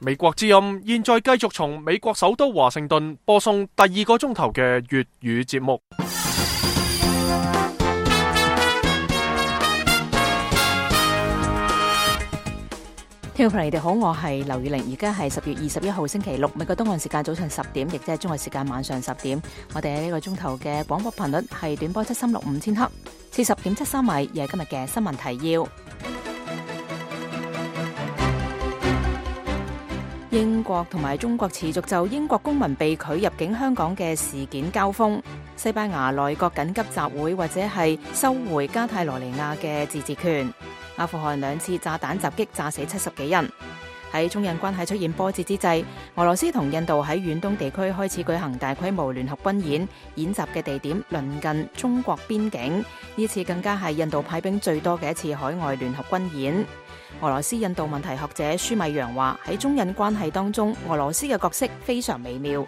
美國之音現在繼續從美國首都華盛頓播送第2個鐘頭嘅粵語節目。 聽眾朋友你哋好，我係劉宇玲，而家係10月21號星期六，美國東岸時間早上10點，亦即係中國時間晚上10點。我哋喺呢個鐘頭嘅廣播頻率係短波7365千赫，40.73米，而係今日嘅新聞提要。英國同埋中國持續就英國公民被拒入境香港嘅事件交鋒。西班牙內閣緊急集會或者係收回加泰羅尼亞嘅自治權。阿富汗2次炸彈襲擊炸死70幾人。喺中印關係出現波折之際，俄羅斯同印度喺遠東地區開始舉行大規模聯合軍演，演習嘅地點鄰近中國邊境。呢次更加係印度派兵最多嘅一次海外聯合軍演。俄羅斯印度問題學者舒米揚話，喺中印關係當中，俄羅斯嘅角色非常微妙。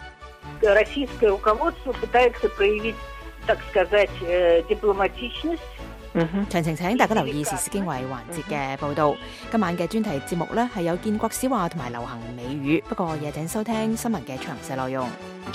詳情請大家留意時事經緯環節嘅報道。今晚嘅專題節目呢係有建國史話同埋流行美語，不過也請收聽新聞嘅詳細內容。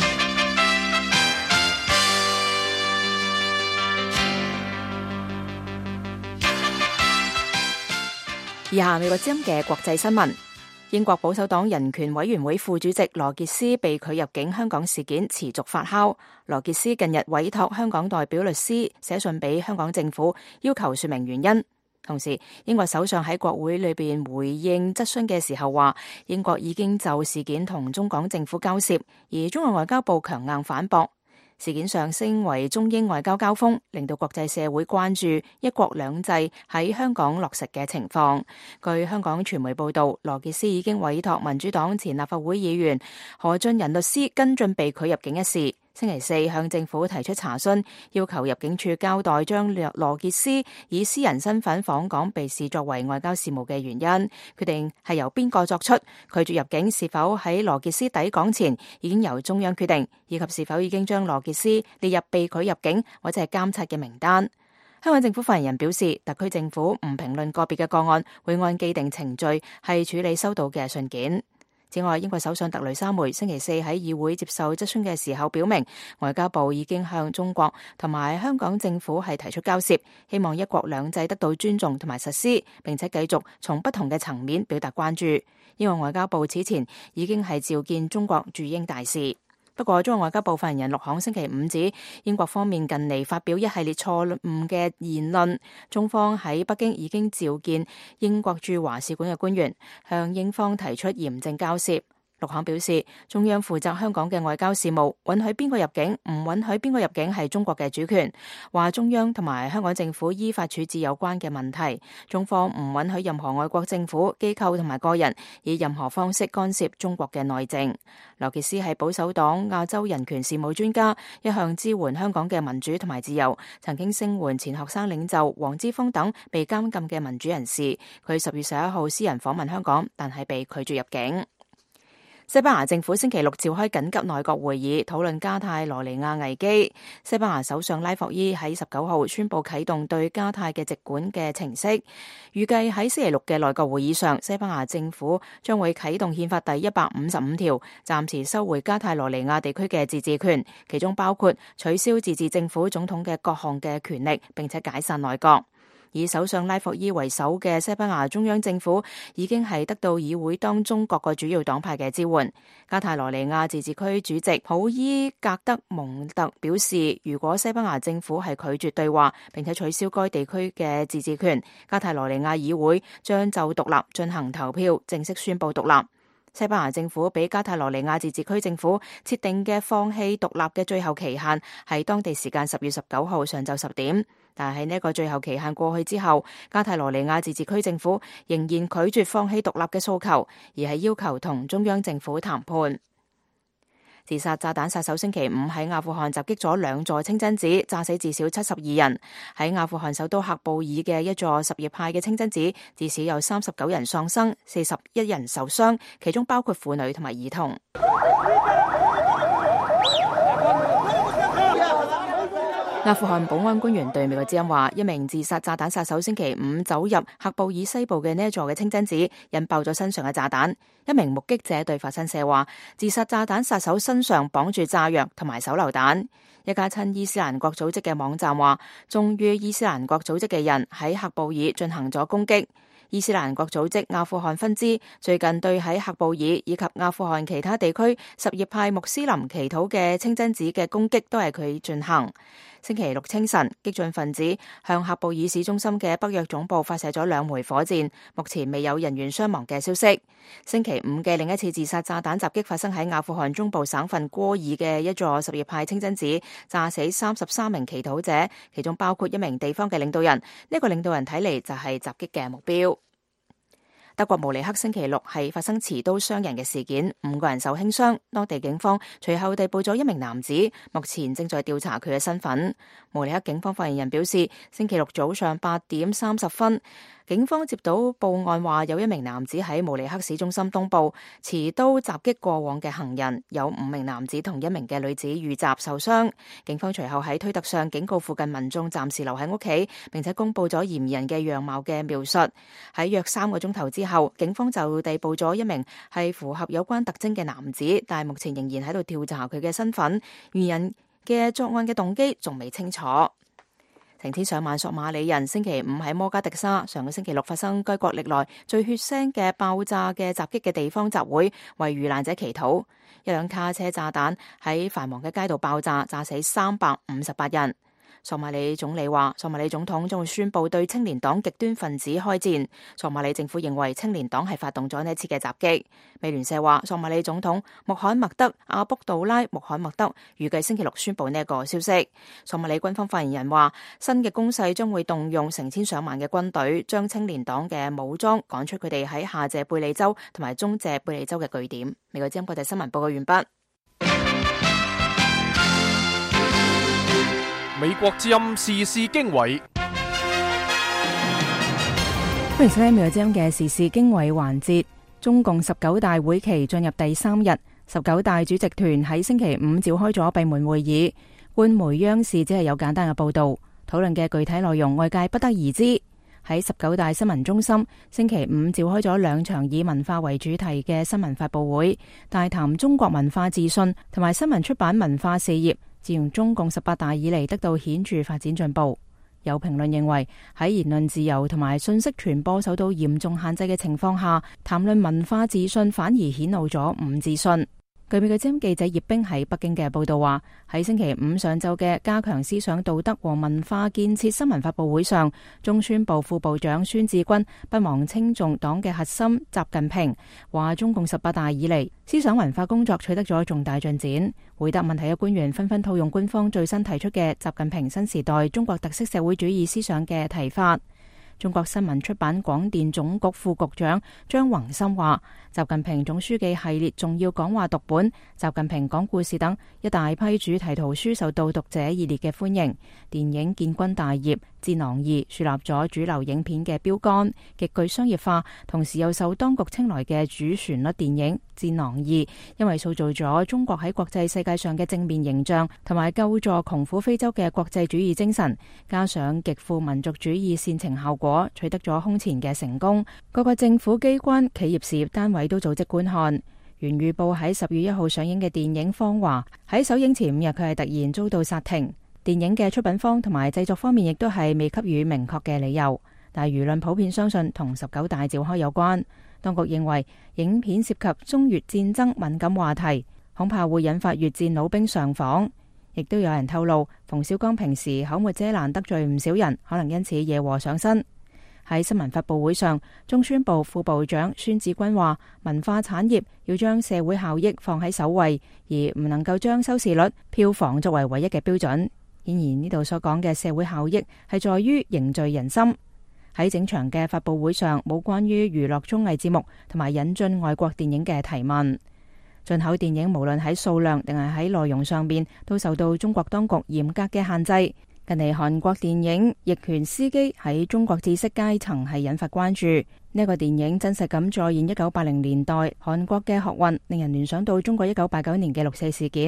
以下美國之音嘅國際新聞。英國保守黨人權委員會副主席羅傑斯被拒入境香港事件持續發酵。羅傑斯近日委託香港代表律師寫信俾香港政府，要求說明原因。同時，英國首相喺國會裏邊回應質詢嘅時候話，英國已經就事件同中港政府交涉，而中國外交部強硬反駁。事件上升為中英外交交鋒，令到國際社會關注一國兩制喺香港落實嘅情況。據香港傳媒報道，羅傑斯已經委託民主黨前立法會議員何俊仁律師跟進被拒入境一事。星期四向政府提出查詢，要求入境處交代將羅傑斯以私人身份訪港被視作為外交事務嘅原因，決定係由邊個作出，拒絕入境是否喺羅傑斯抵港前已經由中央決定，以及是否已經將羅傑斯列入被拒入境或者係監察嘅名單。香港政府發言人表示，特區政府唔評論個別嘅個案，會按既定程序係處理收到嘅信件。此外，英國首相特蕾莎梅星期四喺議會接受質詢嘅時候表明，外交部已經向中國同埋香港政府係提出交涉，希望一國兩制得到尊重同埋實施，並且繼續從不同嘅層面表達關注。英國外交部此前已經係召見中國駐英大使。不過，中國外交部發言人陸慷星期五指，英國方面近嚟發表一系列錯誤嘅言論，中方喺北京已經召見英國駐華使館嘅官員，向英方提出嚴正交涉。陸慷表示，中央負責香港嘅外交事務，允許邊個入境，唔允許邊個入境係中國嘅主權。話中央同埋香港政府依法處置有關嘅問題，中方唔允許任何外國政府、機構同埋個人以任何方式干涉中國嘅內政。羅傑斯係保守黨亞洲人權事務專家，一向支援香港嘅民主同埋自由，曾經聲援前學生領袖黃之鋒等被監禁嘅民主人士。佢10月11號私人訪問香港，但係被拒絕入境。西班牙政府星期六召開緊急內閣會議，討論加泰羅尼亞危機。西班牙首相拉霍伊喺19號宣布啟動對加泰嘅直管嘅程式，預計喺星期六嘅內閣會議上，西班牙政府將會啟動憲法第155條，暫時收回加泰羅尼亞地區嘅自治權，其中包括取消自治政府總統嘅各項嘅權力，並且解散內閣。以首相拉霍伊為首嘅西班牙中央政府已經係得到議會當中各個主要黨派嘅支援。加泰羅尼亞自治區主席普伊格德蒙特表示，如果西班牙政府係拒絕對話並且取消該地區嘅自治權，加泰羅尼亞議會將就獨立進行投票，正式宣布獨立。西班牙政府俾加泰羅尼亞自治區政府設定嘅放棄獨立嘅最後期限係當地時間10月19號上晝10點，但係呢個最後期限過去之後，加泰羅尼亞自治區政府仍然拒絕放棄獨立嘅訴求，而係要求同中央政府談判。自殺炸彈殺手星期五喺阿富汗襲擊咗2座清真寺，炸死至少72人。喺阿富汗首都喀布爾嘅一座什葉派嘅清真寺，至少有39人喪生，41人受傷，其中包括婦女同埋兒童。 阿富汗保安官員對美國之音話，一名自殺炸彈殺手星期五走入喀布爾西部嘅呢一座嘅清真寺，引爆咗身上嘅炸彈。一名目擊者對法新社話，自殺炸彈殺手身上綁住炸藥同埋手榴彈。一家親伊斯蘭國組織嘅網站話，忠於伊斯蘭國組織嘅人喺喀布爾進行咗攻擊。伊斯蘭國組織阿富汗分支最近對喺喀布爾以及阿富汗其他地區什葉派穆斯林祈禱嘅清真寺嘅攻擊都係佢進行。星期六清晨，激進分子向喀布爾市中心嘅北約總部發射咗2枚火箭，目前未有人員傷亡嘅消息。星期五嘅另一次自殺炸彈襲擊發生喺阿富汗中部省份戈爾嘅一座什葉派清真寺，炸死33名祈禱者，其中包括一名地方嘅領導人。呢個領導人睇嚟就係襲擊嘅目標。德國慕尼黑星期六係發生持刀傷人嘅事件，5個人受輕傷。當地警方隨後逮捕咗一名男子，目前正在調查佢嘅身份。慕尼黑警方發言人表示，星期六早上8點30分，警方接到報案話有一名男子喺慕尼黑市中心東部持刀襲擊過往嘅行人，有5名男子同1名嘅女子遇襲受傷。警方隨後喺推特上警告附近民眾暫時留喺屋企，並且公布咗嫌疑人嘅樣貌嘅描述。喺約3個鐘頭之後，警方就逮捕咗一名係符合有關特徵嘅男子，但係目前仍然喺度調查佢嘅身份。嫌疑人嘅作案嘅動機仲未清楚。成千上萬索馬里人星期五喺摩加迪沙，上個星期六發生該國歷來最血腥嘅爆炸嘅襲擊嘅地方集會，為遇難者祈禱。一輛卡車炸彈喺繁忙嘅街道爆炸，炸死358人。索馬里總理話，索馬里總統將會宣布對青年黨極端分子開戰。索馬里政府認為青年黨係發動咗呢次嘅襲擊。美聯社話，索馬里總統穆罕默德阿卜杜拉穆罕默德預計星期六宣布呢一個消息。索馬里軍方發言人話，新嘅攻勢將會動用成千上萬嘅軍隊，將青年黨嘅武裝趕出佢哋喺下謝貝利州同埋中謝貝利州嘅據點。美國之音國際新聞報告完畢。 美國之音時事經緯， 歡迎收聽美國之音嘅時事經緯環節。中共19大會期進入第3日，19大主席團喺星期五召開咗閉門會議，官媒央視只係有簡單嘅報道，討論嘅具體內容外界不得而知。喺19大新聞中心，星期五召開咗2場以文化為主題嘅新聞發佈會，大談中國文化自信同埋新聞出版文化事業自從中共18大以嚟得到顯著發展進步。有評論認為，喺言論自由同埋信息傳播受到嚴重限制嘅情況下，談論文化自信反而顯露咗唔自信。據美國之音記者葉冰喺北京嘅報道話，喺星期五上晝嘅加強思想道德和文化建設新聞發佈會上，中宣部副部長孫志軍不忘稱頌黨嘅核心習近平，話中共18大以嚟思想文化工作取得咗重大進展。回答問題嘅官員紛紛套用官方最新提出嘅習近平新時代中國特色社會主義思想嘅提法。中國新聞出版廣電總局副局長張宏森話，習近平總書記系列重要講話讀本、習近平講故事等一大批主題圖書受到讀者熱烈嘅歡迎。電影建軍大業《戰狼2》樹立咗主流影片嘅標杆，極具商業化，同時又受當局青睞嘅主旋律電影《戰狼2》，因為塑造咗中國喺國際世界上嘅正面形象，同埋救助窮苦非洲嘅國際主義精神，加上極富民族主義煽情效果，取得咗空前嘅成功。各個政府機關、企業事業單位都組織觀看。原預報喺10月1號上映嘅電影《芳華》喺首映前5日，佢係突然遭到剎停。電影嘅出品方同埋製作方面亦都係未給予明確嘅理由，但係輿論普遍相信同19大召開有關。當局認為影片涉及中越戰爭敏感話題，恐怕會引發越戰老兵上訪。亦都有人透露，馮小剛平時口沒遮攔得罪唔少人，可能因此惹禍上身。喺新聞發佈會上，中宣部副部長孫志軍話，文化產業要將社會效益放喺首位，而唔能夠將收視率、票房作為唯一嘅標準。顯然呢度所講嘅社會效益係在於凝聚人心。喺整場嘅發佈會上，冇關於娛樂綜藝節目同埋引進外國電影嘅提問。進口電影無論喺數量定係喺內容上面，都受到中國當局嚴格嘅限制。近嚟韓國電影《逆權司機》喺中國知識階層係引發關注。呢個電影真實咁再現1980年代韓國嘅學運，令人聯想到中國1989年嘅6.4事件，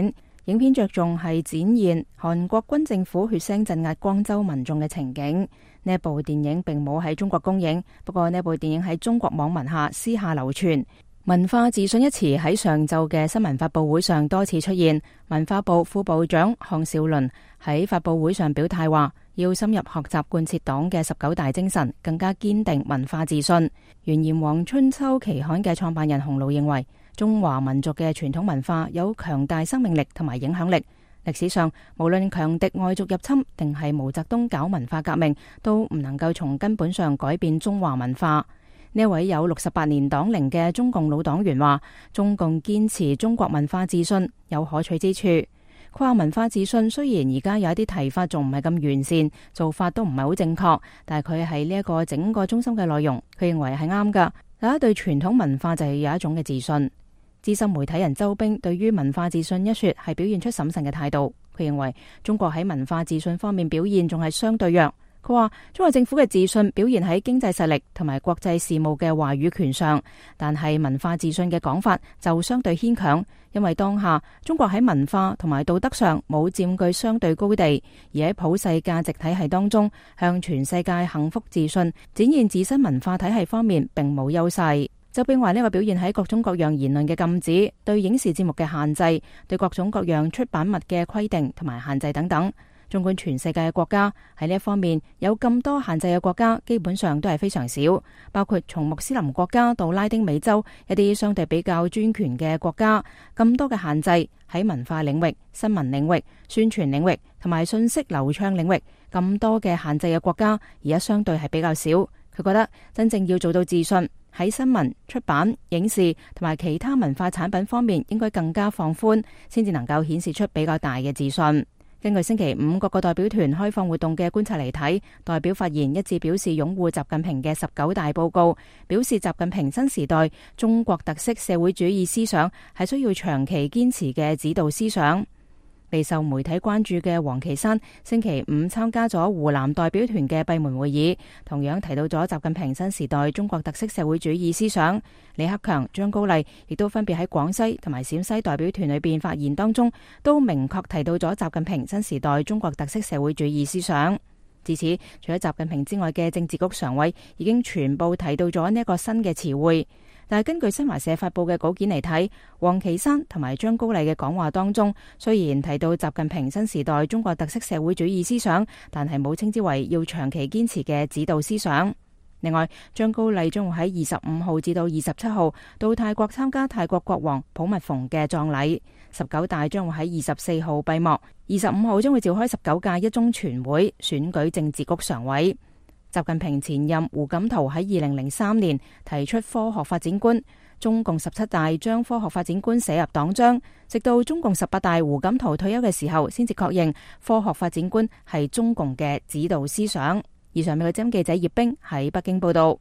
影片着重係展現韓國軍政府血腥鎮壓光州民眾嘅情景。呢部電影並冇喺中國公映，不過呢部電影喺中國網民下私下流傳。文化自信一詞喺上晝嘅新聞發佈會上多次出現。文化部副部長項少倫喺發佈會上表態話，要深入學習貫徹黨嘅19大精神，更加堅定文化自信。原炎黃春秋期刊嘅創辦人洪爐認為，中華民族嘅傳統文化有強大生命力同埋影響力。歷史上，無論強敵外族入侵定係毛澤東搞文化革命，都唔能夠從根本上改變中華文化。呢位有68年黨齡嘅中共老黨員話，中共堅持中國文化自信有可取之處。佢話文化自信雖然而家有一啲提法仲唔係咁完善，做法都唔係好正確，但係佢係呢一個整個中心嘅內容，佢認為係啱噶。大家對傳統文化就係有一種嘅自信。資深媒體人周冰對於文化自信一說係表現出審慎嘅態度。佢認為中國喺文化自信方面表現仲係相對弱。佢話中國政府嘅自信表現喺經濟實力同埋國際事務嘅話語權上，但係文化自信嘅講法就相對牽強，因為當下中國喺文化同埋道德上冇佔據相對高地，而喺普世價值體系當中向全世界幸福自信展現自身文化體系方面並冇優勢。周冰話呢個表現喺各種各樣言論嘅禁止、對影視節目嘅限制、對各種各樣出版物嘅規定同埋限制等等。縱觀全世界嘅國家喺呢一方面有咁多限制嘅國家，基本上都係非常少，包括從穆斯林國家到拉丁美洲一啲相對比較專權嘅國家，咁多嘅限制喺文化領域、新聞領域、宣傳領域同埋信息流暢領域，咁多嘅限制嘅國家而家相對係比較少。佢覺得真正要做到自信，喺新聞、出版、影視同埋其他文化產品方面應該更加放寬，先至能夠顯示出比較大嘅自信。根據星期五各個代表團開放活動嘅觀察嚟睇，代表發言一致表示擁護習近平嘅19大報告，表示習近平新時代中國特色社會主義思想係需要長期堅持嘅指導思想。備受媒體關注嘅王岐山星期五參加咗湖南代表團嘅閉門會議，同樣提到咗習近平新時代中國特色社會主義思想。李克強、張高麗亦都分別喺廣西同埋陝西代表團裏邊發言當中，都明確提到咗習近平新時代中國特色社會主義思想。至此，除咗習近平之外嘅政治局常委已經全部提到咗呢一個新嘅詞彙。但係根據新華社發佈嘅稿件嚟睇，王岐山同埋張高麗嘅講話當中，雖然提到習近平新時代中國特色社會主義思想，但係冇稱之為要長期堅持嘅指導思想。另外，張高麗將會喺25號至到27號到泰國參加泰國國王普密蓬嘅葬禮。19大將會喺24號閉幕，25號將會召開19屆一中全會，選舉政治局常委。習近平前任胡錦濤喺2003年提出科學發展觀，中共17大將科學發展觀寫入黨章，直到中共18大胡錦濤退休嘅時候，先至確認科學發展觀係中共嘅指導思想。以上美國之音記者葉冰喺北京報道。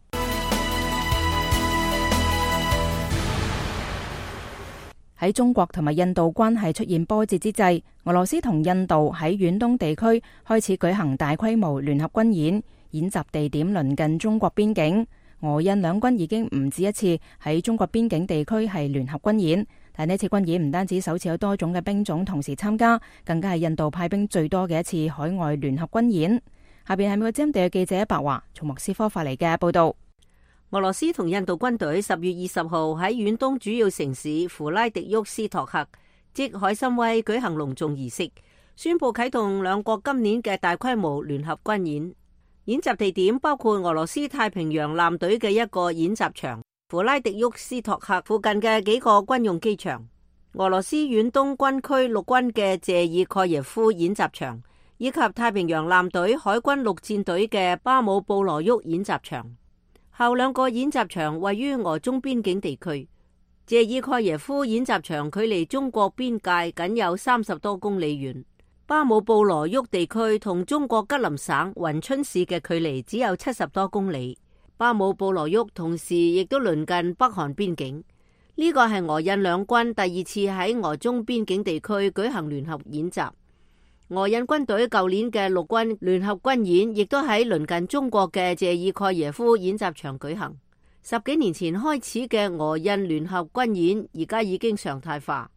喺中國同埋印度關係出現波折之際，俄羅斯同印度喺遠東地區開始舉行大規模聯合軍演。演習地點鄰近中國邊境，俄印兩軍已經唔止一次喺中國邊境地區係聯合軍演。但呢次軍演唔單止首次有多種嘅兵種同時參加，更加係印度派兵最多嘅一次海外聯合軍演。下邊係美國之音地嘅記者白華從莫斯科發嚟嘅報道。 俄羅斯同印度軍隊10月20號喺遠東主要城市弗拉迪沃斯托克即海參崴舉行隆重儀式，宣布啟動兩國今年嘅大規模聯合軍演。演習地點包括俄羅斯太平洋艦隊嘅一個演習場、弗拉迪沃斯托克附近嘅幾個軍用機場、俄羅斯遠東軍區陸軍嘅謝爾蓋耶夫演習場，以及太平洋艦隊海軍陸戰隊嘅巴姆布羅沃演習場。後兩個演習場位於俄中邊境地區。謝爾蓋耶夫演習場距離中國邊界僅有30多公里遠。巴姆布羅沃地區同中國吉林省雲春市嘅距離只有70多公里。巴姆布羅沃同時亦都鄰近北韓邊境。呢個係俄印兩軍第二次喺俄中邊境地區舉行聯合演習。俄印軍隊舊年嘅陸軍聯合軍演亦都喺鄰近中國嘅謝爾蓋耶夫演習場舉行。10幾年前開始嘅俄印聯合軍演而家已經常態化。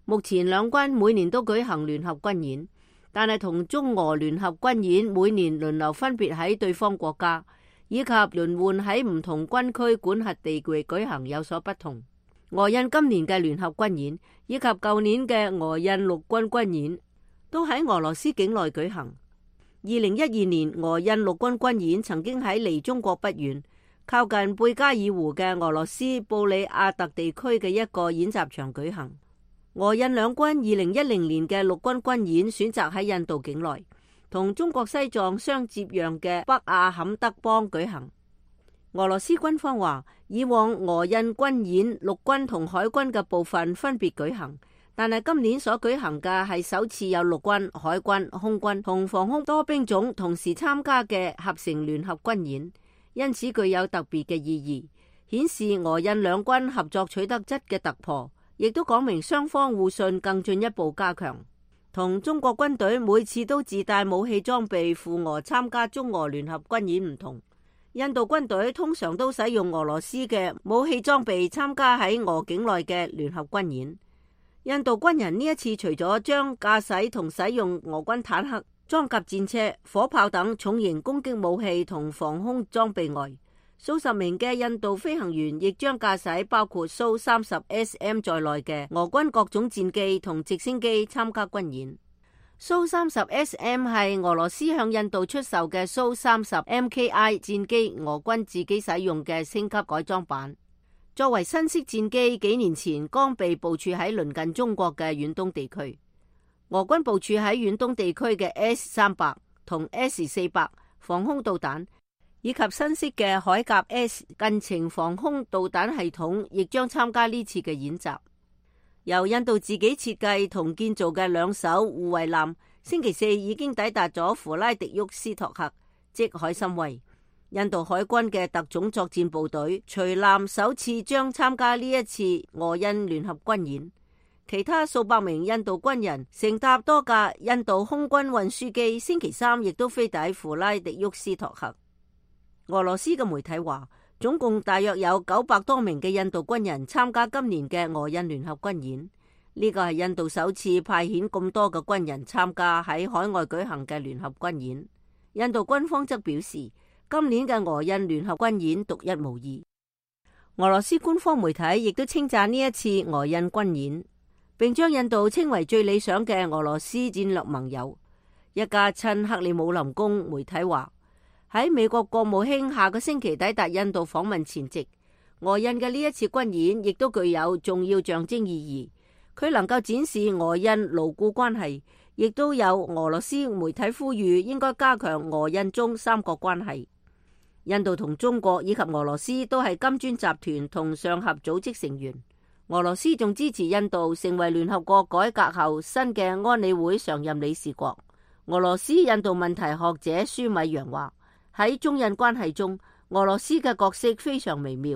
目前兩軍每年都舉行聯合軍演，但係同中俄聯合軍演每年輪流分別喺對方國家，以及輪換喺唔同軍區管轄地區舉行有所不同。俄印今年嘅聯合軍演以及舊年嘅俄印陸軍軍演都喺俄羅斯境內舉行。2012年俄印陸軍軍演曾經喺離中國不遠，靠近貝加爾湖嘅俄羅斯布里亞特地區嘅一個演習場舉行。俄印兩軍2010年嘅陸軍軍演選擇喺印度境內，同中國西藏相接壤嘅北阿坎德邦舉行。俄羅斯軍方話，以往俄印軍演陸軍同海軍嘅部分分別舉行，但係今年所舉行嘅係首次有陸軍、海軍、空軍同防空多兵種同時參加嘅合成聯合軍演，因此具有特別嘅意義，顯示俄印兩軍合作取得質嘅突破，亦都講明雙方互信更進一步加強。同中國軍隊每次都自帶武器裝備赴俄參加中俄聯合軍演唔同，印度軍隊通常都使用俄羅斯嘅武器裝備參加喺俄境內嘅聯合軍演。印度軍人呢一次除咗將駕駛同使用俄軍坦克、裝甲戰車、火炮等重型攻擊武器同防空裝備外，數十名嘅印度飛行員亦將駕駛包括蘇 30SM 在內嘅俄軍各種戰機同直升機參加軍演。蘇 30SM 係俄羅斯向印度出售嘅蘇 30 MKI 戰機，俄軍自己使用嘅升級改裝版。作為新式戰機，幾年前剛被部署喺鄰近中國嘅遠東地區。俄軍部署喺遠東地區嘅 S300 同 S400 防空導彈，以及新式嘅海甲 S 近程防空導彈系統，亦將參加呢次嘅演習。由印度自己設計同建造嘅兩艘護衛艦，星期四已經抵達咗弗拉迪沃斯托克，即海參崴。印度海軍嘅特種作戰部隊隨艦首次將參加呢一次俄印聯合軍演。其他數百名印度軍人乘搭多架印度空軍運輸機，星期三亦都飛抵弗拉迪沃斯托克。俄羅斯嘅媒體話，總共大約有900多名嘅印度軍人參加今年嘅俄印聯合軍演。呢個係印度首次派遣咁多嘅軍人參加喺海外舉行嘅聯合軍演。印度軍方則表示，今年嘅俄印聯合軍演獨一無二。俄羅斯官方媒體亦都稱讚呢一次俄印軍演，並將印度稱為最理想嘅俄羅斯戰略盟友。一家親克里姆林宮媒體話，喺美國國務卿下個星期抵達印度訪問前夕，俄印嘅呢一次軍演亦都具有重要象徵意義。佢能夠展示俄印牢固關係，亦都有俄羅斯媒體呼籲應該加強俄印中三國關係。印度同中國以及俄羅斯都係金磚集團同上合組織成員。俄羅斯仲支持印度成為聯合國改革後新嘅安理會常任理事國。俄羅斯印度問題學者舒米揚話，喺中印關係中，俄羅斯嘅角色非常微妙。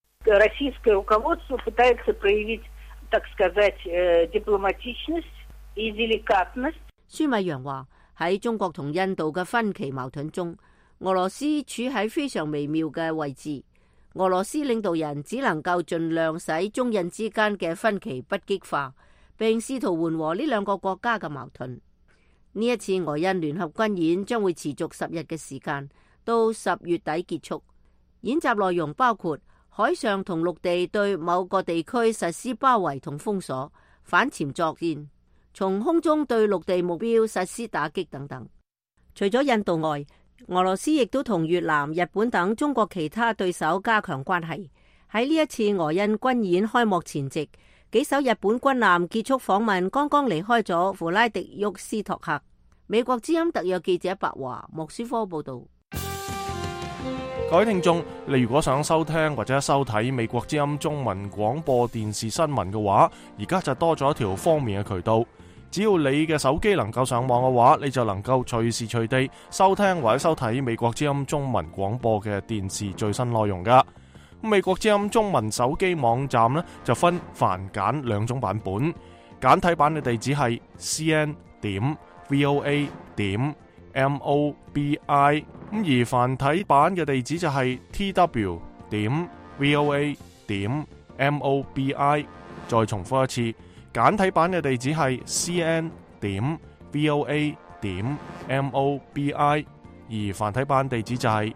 舒米揚話，喺中國同印度嘅分歧矛盾中，俄羅斯處喺非常微妙嘅位置。俄羅斯領導人只能夠盡量使中印之間嘅分歧不激化，並試圖緩和呢兩個國家嘅矛盾。呢一次俄印聯合軍演將會持續10日嘅時間，到10月底結束。演習內容包括海上同陸地對某個地區實施包圍同封鎖、反潛作戰，從空中對陸地目標實施打擊等等。除咗印度外，俄羅斯亦都同越南、日本等中國其他對手加強關係。喺呢一次俄印軍演開幕前夕，幾艘日本軍艦結束訪問，剛剛離開咗弗拉迪沃斯托克。美國之音特約記者白華莫斯科報道。 各位聽眾，你如果想收聽或者收睇美國之音中文廣播電視新聞嘅話，而家就多咗一條方便嘅渠道。只要你嘅手機能夠上網嘅話，你就能夠隨時隨地收聽或者收睇美國之音中文廣播嘅電視最新內容噶。美國之音中文手機網站呢，就分繁簡兩種版本，簡體版嘅地址係 cn.voa.mobi， 而繁體版嘅地址就係 tw.voa.mobi。再重複一次簡體版嘅地址係 cn.voa.mobi， 而繁體版地址就係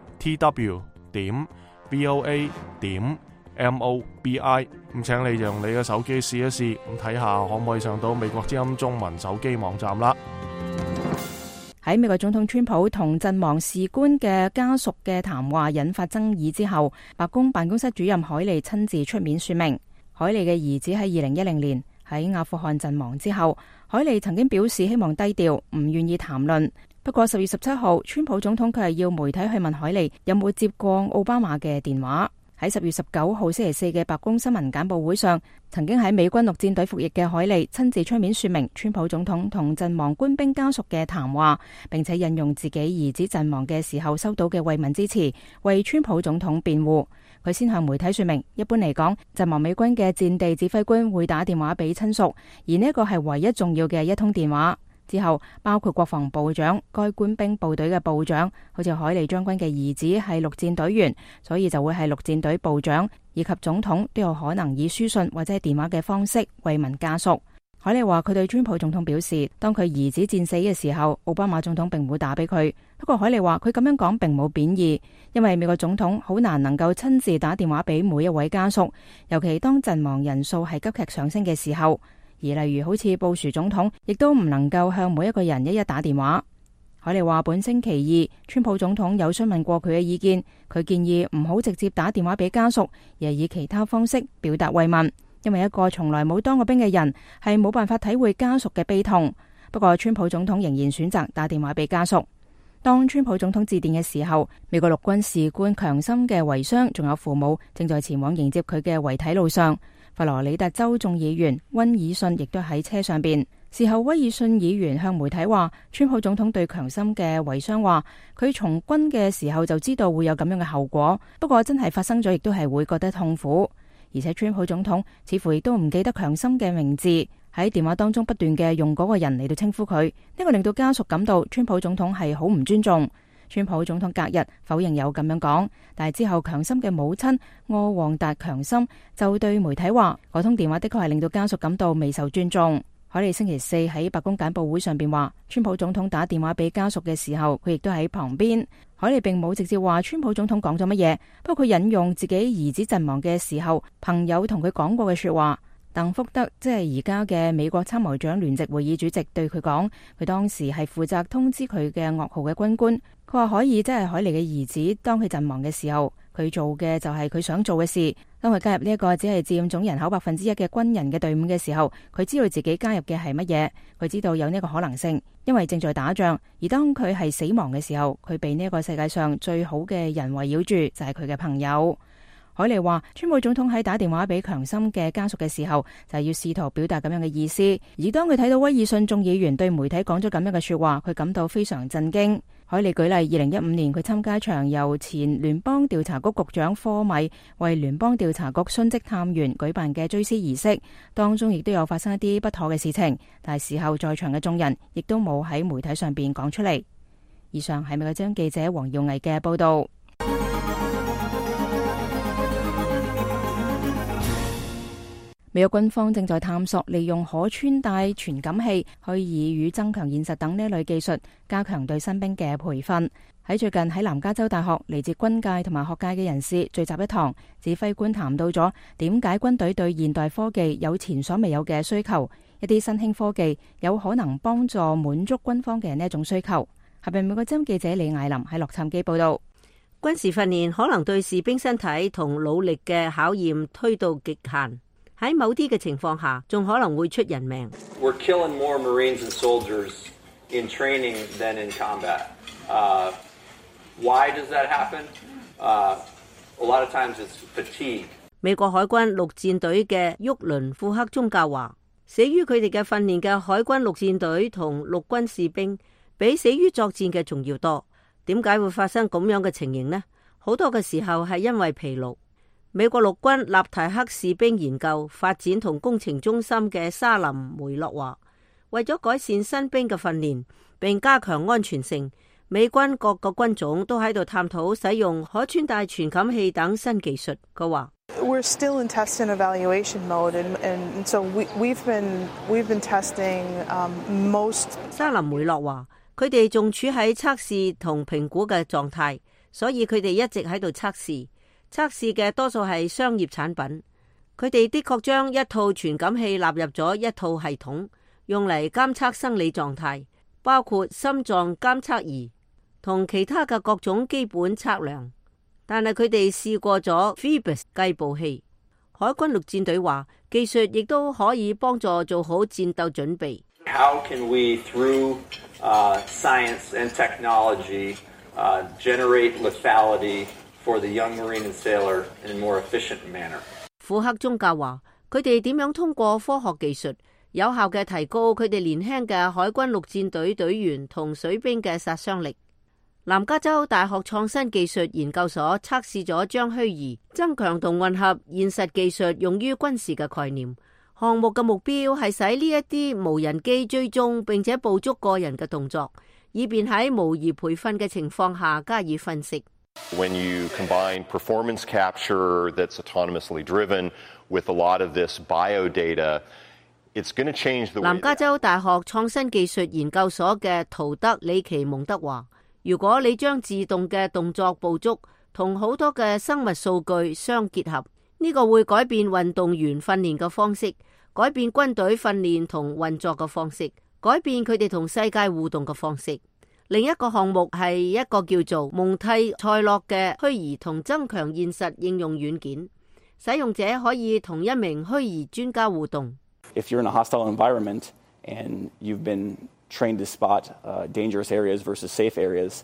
tw.voa.mobi。咁請你用你嘅手機試一試，咁睇下可唔可以上到美國之音中文手機網站啦。 喺美國總統川普同陣亡士官嘅家屬嘅談話引發爭議之後，白宮辦公室主任凱利親自出面說明。凱利嘅兒子喺2010年喺阿富汗陣亡之後，凱利曾經表示希望低調，唔願意談論。不過10月17號，川普總統佢係要媒體去問凱利有冇接過奧巴馬嘅電話。喺10月19號星期四嘅白宮新聞簡報會上，曾經喺美軍陸戰隊服役嘅凱利親自出面說明川普總統同陣亡官兵家屬嘅談話，並且引用自己兒子陣亡嘅時候收到嘅慰問之詞，為川普總統辯護。佢先向媒體說明，一般嚟講，陣亡美軍嘅戰地指揮官會打電話俾親屬，而呢一個係唯一重要嘅一通電話。之後包括國防部長、該官兵部隊嘅部長，好似凱利將軍嘅兒子係陸戰隊員，所以就會係陸戰隊部長，以及總統都有可能以書信或者係電話嘅方式慰問家屬。凱利話佢對川普總統表示，當佢兒子戰死嘅時候，奧巴馬總統並唔會打俾佢。不過凱利話佢咁樣講並冇貶義，因為美國總統好難能夠親自打電話俾每一位家屬，尤其當陣亡人數係急劇上升嘅時候。而例如好似布殊總統，亦都唔能夠向每一個人一一打電話。凱利話本星期二，川普總統有詢問過佢嘅意見，佢建議唔好直接打電話俾家屬，而係以其他方式表達慰問，因為一個從來冇當過兵嘅人係冇辦法體會家屬嘅悲痛。不過川普總統仍然選擇打電話俾家屬。當川普總統致電嘅時候，美國陸軍士官強森嘅遺孀仲有父母正在前往迎接佢嘅遺體路上。佛羅里達州眾議員溫爾遜亦都喺車上邊。事後，威爾遜議員向媒體話，川普總統對強森嘅遺孀話，佢從軍嘅時候就知道會有咁樣嘅後果，不過真係發生咗，亦都係會覺得痛苦。而且川普總統似乎亦都唔記得強森嘅名字，喺電話當中不斷嘅用嗰個人嚟到稱呼佢，呢個令到家屬感到川普總統係好唔尊重。川普總統隔日否認有咁樣講，但係之後強森嘅母親柯旺達強森就對媒體話，嗰通電話的確係令到家屬感到未受尊重。凱利星期四喺白宮簡報會上邊話，川普總統打電話俾家屬嘅時候，佢亦都喺旁邊。凱利並冇直接話川普總統講咗乜嘢，不過佢引用自己兒子陣亡嘅時候朋友同佢講過嘅說話。鄧福德即係而家嘅美國參謀長聯席會議主席對佢講，佢當時係負責通知佢嘅噩耗嘅軍官。佢話可以即係凱利嘅兒子，當佢陣亡嘅時候，佢做嘅就係佢想做嘅事。當佢加入呢一個只係佔總人口1%嘅軍人嘅隊伍嘅時候，佢知道自己加入嘅係乜嘢，佢知道有呢個可能性，因為正在打仗。而當佢係死亡嘅時候，佢被呢個世界上最好嘅人圍繞住，就係佢嘅朋友。凱利話，川普總統喺打電話俾強森嘅家屬嘅時候，就係要試圖表達咁樣嘅意思。而當佢睇到威爾遜眾議員對媒體講咗咁樣嘅說話，佢感到非常震驚。凱利舉例，2015年佢參加一場由前聯邦調查局局長科米為聯邦調查局殉職探員舉辦嘅追思儀式，當中亦都有發生一啲不妥嘅事情，但係事後在場嘅眾人亦都冇喺媒體上邊講出嚟。以上係美國之音記者黃耀毅嘅報道。美國軍方正在探索利用可穿戴傳感器、虛擬與增強現實等呢類技術，加強對新兵嘅培訓。喺最近喺南加州大學，嚟自軍界同埋學界嘅人士聚集一堂，指揮官談到咗點解軍隊對現代科技有前所未有嘅需求，一啲新興科技有可能幫助滿足軍方嘅呢一種需求。下邊美國之音記者李艾琳喺洛杉磯報道。 軍事訓練可能對士兵身體同努力嘅考驗推到極限。喺某啲嘅情況下，仲可能會出人命。 We're killing more Marines and soldiers in training than in combat. Why does that happen? A lot of times it's fatigue. 美國海軍陸戰隊嘅沃倫庫克宗教話，死於佢哋嘅訓練嘅海軍陸戰隊同陸軍士兵，比死於作戰嘅仲要多。點解會發生咁樣嘅情形呢？好多嘅時候係因為疲勞。美國陸軍納提克士兵研究發展同工程中心嘅沙林梅洛話，為咗改善新兵嘅訓練並加強安全性，美軍各個軍種都喺度探討使用可穿戴傳感器等新技術。佢話 We're still in test and evaluation mode, and so we've been testing most. 沙林梅洛話：佢哋仲處喺測試同評估嘅狀態，所以佢哋一直喺度測試。測試嘅多數係商業產品。佢哋的確將一套傳感器納入咗一套系統，用嚟監測生理狀態，包括心臟監測儀同其他嘅各種基本測量。但係佢哋試過咗 Phoebus 計步器。海軍陸戰隊話，技術亦都可以幫助做好戰鬥準備。 How can we, through science and technology, generate lethality for the young Marine and sailor in a more efficient manner? 庫克宗教話，佢哋點樣通過科學技術有效嘅提高佢哋年輕嘅海軍陸戰隊隊員同水兵嘅殺傷力。南加州大學創新技術研究所測試咗將虛擬、增強同混合現實技術用於軍事嘅概念。項目嘅目標係使呢一啲無人機追蹤並且捕捉個人嘅動作，以便喺模擬培訓嘅情況下加以分析。 When you combine performance capture that's autonomously driven with a lot of this bio data, it's going to change the way. 南加州大學創新技術研究所嘅圖德里奇蒙德話，如果你將自動嘅動作捕捉同好多嘅生物數據相結合，呢個會改變運動員訓練嘅方式，改變軍隊訓練同運作嘅方式，改變佢哋同世界互動嘅方式。另一個項目係一個叫做蒙蒂塞洛嘅虛擬同增強現實應用軟件，使用者可以同一名虛擬專家互動。 If you're in a hostile environment and you've been trained to spot dangerous areas versus safe areas,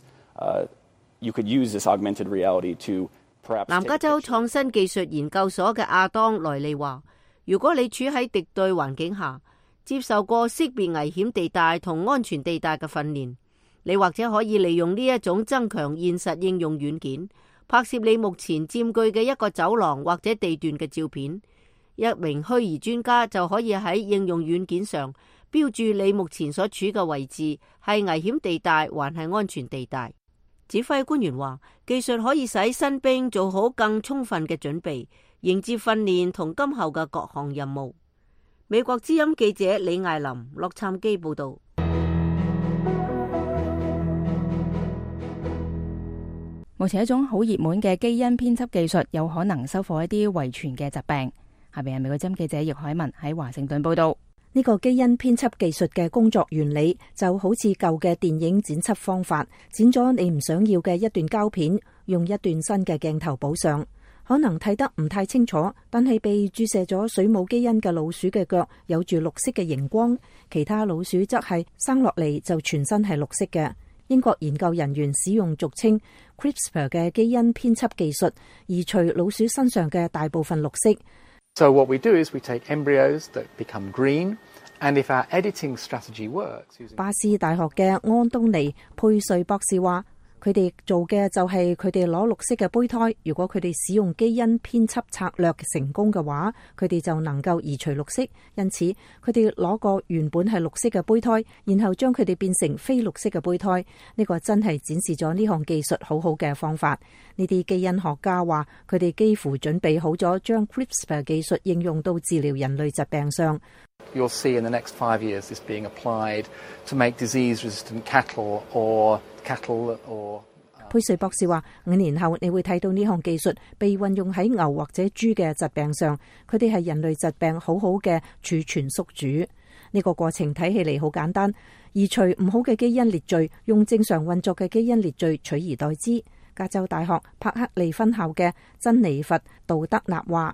you could use this augmented reality to perhaps. 南加州創新技術研究所嘅亞當萊利話，如果你處喺敵對環境下，接受過識別危險地帶同安全地帶嘅訓練，你或者可以利用呢一種增強現實應用軟件，拍攝你目前佔據嘅一個走廊或者地段嘅照片。一名虛擬專家就可以喺應用軟件上標注你目前所處嘅位置係危險地帶還係安全地帶。指揮官員話，技術可以使新兵做好更充分嘅準備，迎接訓練同今後嘅各項任務。美國之音記者李艾琳洛杉磯報道。 目前一種好熱門嘅基因編輯技術有可能修復一啲遺傳嘅疾病。下邊係美國之音記者葉海文喺華盛頓報道。 呢個基因編輯技術嘅工作原理就好似舊嘅電影剪輯方法，剪咗你唔想要嘅一段膠片，用一段新嘅鏡頭補上。可能睇得唔太清楚，但係被注射咗水母基因嘅老鼠嘅腳有住綠色嘅熒光，其他老鼠則係生落嚟就全身係綠色嘅。英國研究人員使用俗稱 CRISPR 嘅基因編輯技術，移除老鼠身上嘅大部分綠色。 So what we do is we take embryos that become green, and if our editing strategy works. 巴斯大學嘅安東尼佩瑞博士話，佢哋做嘅就係佢哋攞綠色嘅胚胎，如果佢哋使用基因編輯策略成功嘅話，佢哋就能夠移除綠色。因此佢哋攞個原本係綠色嘅胚胎，然後將佢哋變成非綠色嘅胚胎。呢個真係展示咗呢項技術好好嘅方法。呢啲基因學家話，佢哋幾乎準備好咗將 CRISPR 技術應用到治療人類疾病上。 You'll see in the next 5 years this being applied to make disease-resistant cattle or 佩瑞博士話，5年後你會睇到呢項技術被運用喺牛或者豬嘅疾病上，佢哋係人類疾病好好嘅儲存宿主。呢個過程睇起嚟好簡單，移除唔好嘅基因列序，用正常運作嘅基因列序取而代之。加州大學柏克利分校嘅珍妮佛杜德納話。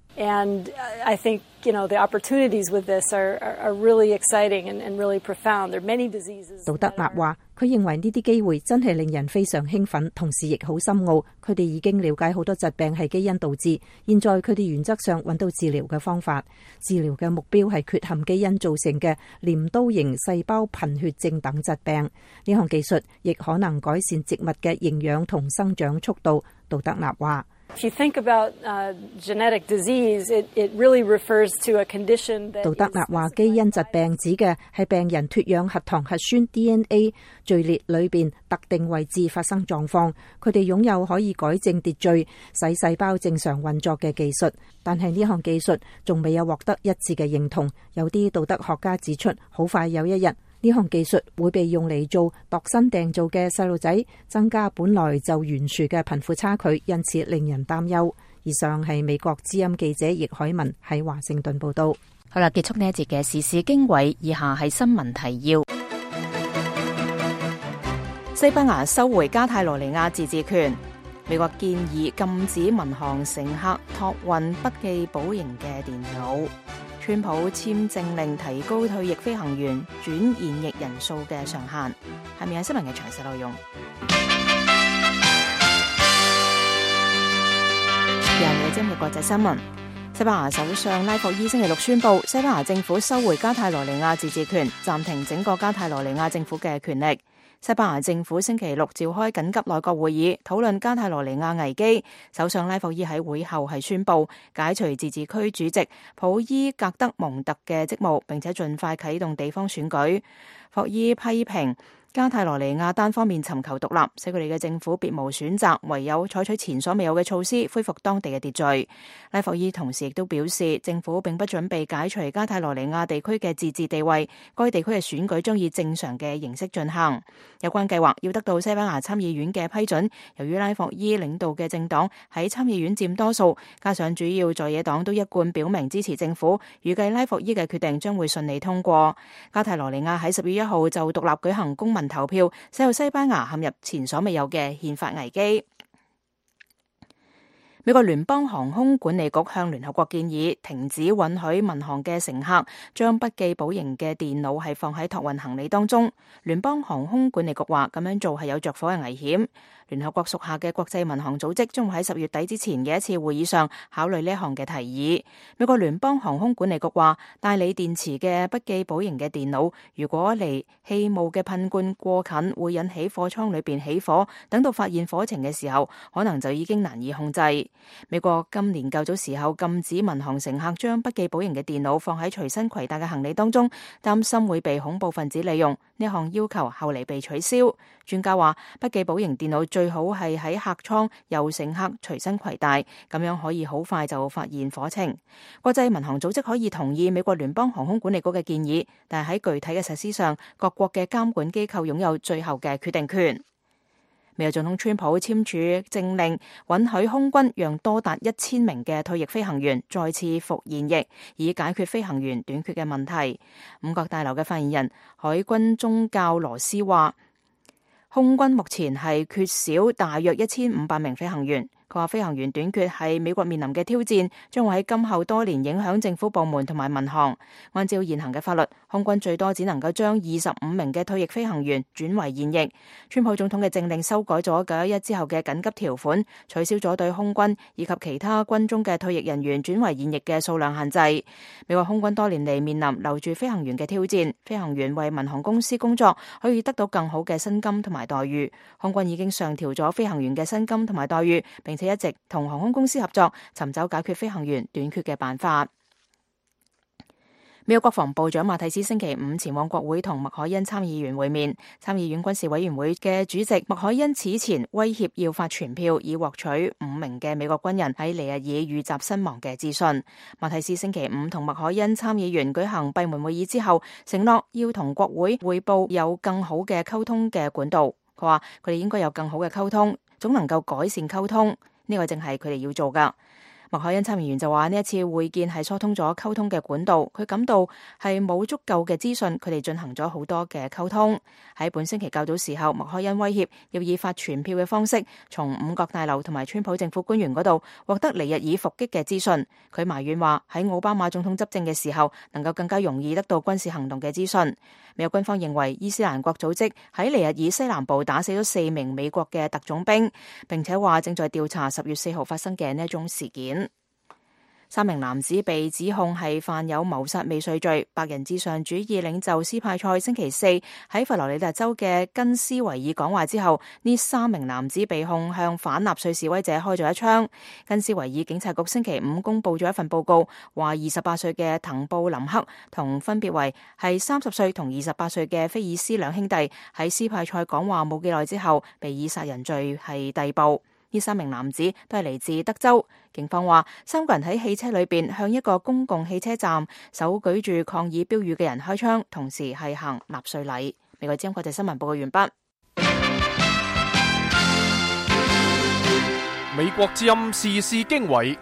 And I think, the opportunities with this are really exciting and really profound. There are many diseases. 杜德納話，佢認為呢啲機會真係令人非常興奮，同時亦好深奧。佢哋已經了解好多疾病係基因導致，現在佢哋原則上揾到治療嘅方法。治療嘅目標係缺陷基因造成嘅鐮刀型細胞貧血症等疾病。呢項技術亦可能改善植物嘅營養同生長速度。杜德納話。 If you think about genetic disease, it really refers to a condition that 杜德納話基因疾病指嘅係病人脫氧核糖核酸 DNA 序列裏邊特定位置發生狀況，佢哋擁有可以改正秩序、使細胞正常運作嘅技術，但係呢項技術仲未有獲得一致嘅認同。有啲道德學家指出，好快有一日呢項技術會被用嚟做度身訂造嘅細路仔，增加本來就懸殊嘅貧富差距，因此令人擔憂。以上係美國之音記者易海文喺華盛頓報道。 好啦，結束呢一節嘅時事經緯，以下係新聞提要。西班牙收回加泰羅尼亞自治權，美國建議禁止民航乘客託運筆記簿型嘅電腦。川普簽政令提高退役飛行員轉現役人數嘅上限。下面係新聞嘅詳細內容。由你今日國際新聞。西班牙首相拉霍伊星期六宣布，西班牙政府收回加泰羅尼亞自治權，暫停整個加泰羅尼亞政府嘅權力。西班牙政府星期六召開緊急內閣會議，討論加泰羅尼亞危機。首相拉霍伊喺會後係宣布解除自治區主席普伊格德蒙特嘅職務，並且盡快啟動地方選舉。霍伊批評加泰羅尼亞單方面尋求獨立，使佢哋嘅政府別無選擇，唯有採取前所未有嘅措施，恢復當地嘅秩序。拉霍伊同時亦都表示，政府並不準備解除加泰羅尼亞地區嘅自治地位，該地區嘅選舉將以正常嘅形式進行。有關計劃要得到西班牙參議院嘅批准，由於拉霍伊領導嘅政黨喺參議院佔多數，加上主要在野黨都一貫表明支持政府，預計拉霍伊嘅決定將會順利通過。加泰羅尼亞喺10月1號就獨立舉行公民投票，使到西班牙陷入前所未有嘅憲法危機。美國聯邦航空管理局向聯合國建議停止允許民航嘅乘客將筆記簿型嘅電腦係放喺託運行李當中。聯邦航空管理局話咁樣做係有着火嘅危險。聯合國屬下嘅國際民航組織將會喺10月底之前嘅一次會議上考慮呢一項嘅提議。美國聯邦航空管理局話，帶鋰電池嘅筆記簿型嘅電腦，如果離氣霧嘅噴罐過近，會引起貨艙裏邊起火，等到發現火情嘅時候，可能就已經難以控制。美國今年較早時候禁止民航乘客將筆記簿型嘅電腦放喺隨身攜帶嘅行李當中，擔心會被恐怖分子利用。呢項要求後嚟被取消。專家話，筆記簿型電腦最好係喺客艙由乘客隨身攜帶，咁樣可以好快就發現火情。國際民航組織可以同意美國聯邦航空管理局嘅建議，但係喺具體嘅實施上，各國嘅監管機構擁有最後嘅決定權。美國總統川普簽署政令，允許空軍讓多達1000名嘅退役飛行員再次服現役，以解決飛行員短缺嘅問題。五角大樓嘅發言人海軍中校羅斯話，空軍目前係缺少大約1500名飛行員。佢話飛行員短缺係美國面臨嘅挑戰，將會喺今後多年影響政府部門同埋民航。按照現行嘅法律，空軍最多只能夠將25名嘅退役飛行員轉為現役。川普總統嘅政令修改咗911之後嘅緊急條款，取消咗對空軍以及其他軍中嘅退役人員轉為現役嘅數量限制。美國空軍多年嚟面臨留住飛行員嘅挑戰，飛行員為民航公司工作可以得到更好嘅薪金同埋待遇。空軍已經上調咗飛行員嘅薪金同埋待遇，並且一直同航空公司合作，尋找解決飛行員短缺嘅辦法。美國國防部長馬蒂斯星期五前往國會同麥凱恩參議員會面。參議院軍事委員會嘅主席麥凱恩此前威脅要發傳票，以獲取5名嘅美國軍人喺尼日爾遇襲身亡嘅資訊。馬蒂斯星期五同麥凱恩參議員舉行閉門會議之後，承諾要同國會匯報有更好嘅溝通嘅管道。佢話佢哋應該有更好嘅溝通，總能夠改善溝通。呢個正係佢哋要做噶。麥凱恩參議員就話呢一次會見係疏通咗溝通嘅管道，佢感到係冇足夠嘅資訊，佢哋進行咗好多嘅溝通。喺本星期較早時候，麥凱恩威脅要以發傳票嘅方式，從五角大樓同埋川普政府官員嗰度獲得尼日爾伏擊嘅資訊。佢埋怨話喺奧巴馬總統執政嘅時候，能夠更加容易得到軍事行動嘅資訊。美國軍方認為伊斯蘭國組織喺尼日爾西南部打死咗4名美國嘅特種兵，並且話正在調查10月4號發生嘅呢一宗事件。 3名男子被指控係犯有謀殺未遂罪。白人至上主義領袖斯派塞星期四喺佛羅里達州嘅根斯維爾講話之後，呢3名男子被控向反納粹示威者開咗一槍。根斯維爾警察局星期五公布咗一份報告，話28歲嘅滕布林克同分別為係30歲同28歲嘅菲爾斯兩兄弟喺斯派塞講話冇幾耐之後，被以殺人罪係逮捕。呢3名男子都係嚟自德州。警方話3個人喺汽車裏邊向一個公共汽車站手舉住抗議標語嘅人開槍，同時係行納粹禮。美國之音國際新聞報告完畢。 美國之音時事經緯，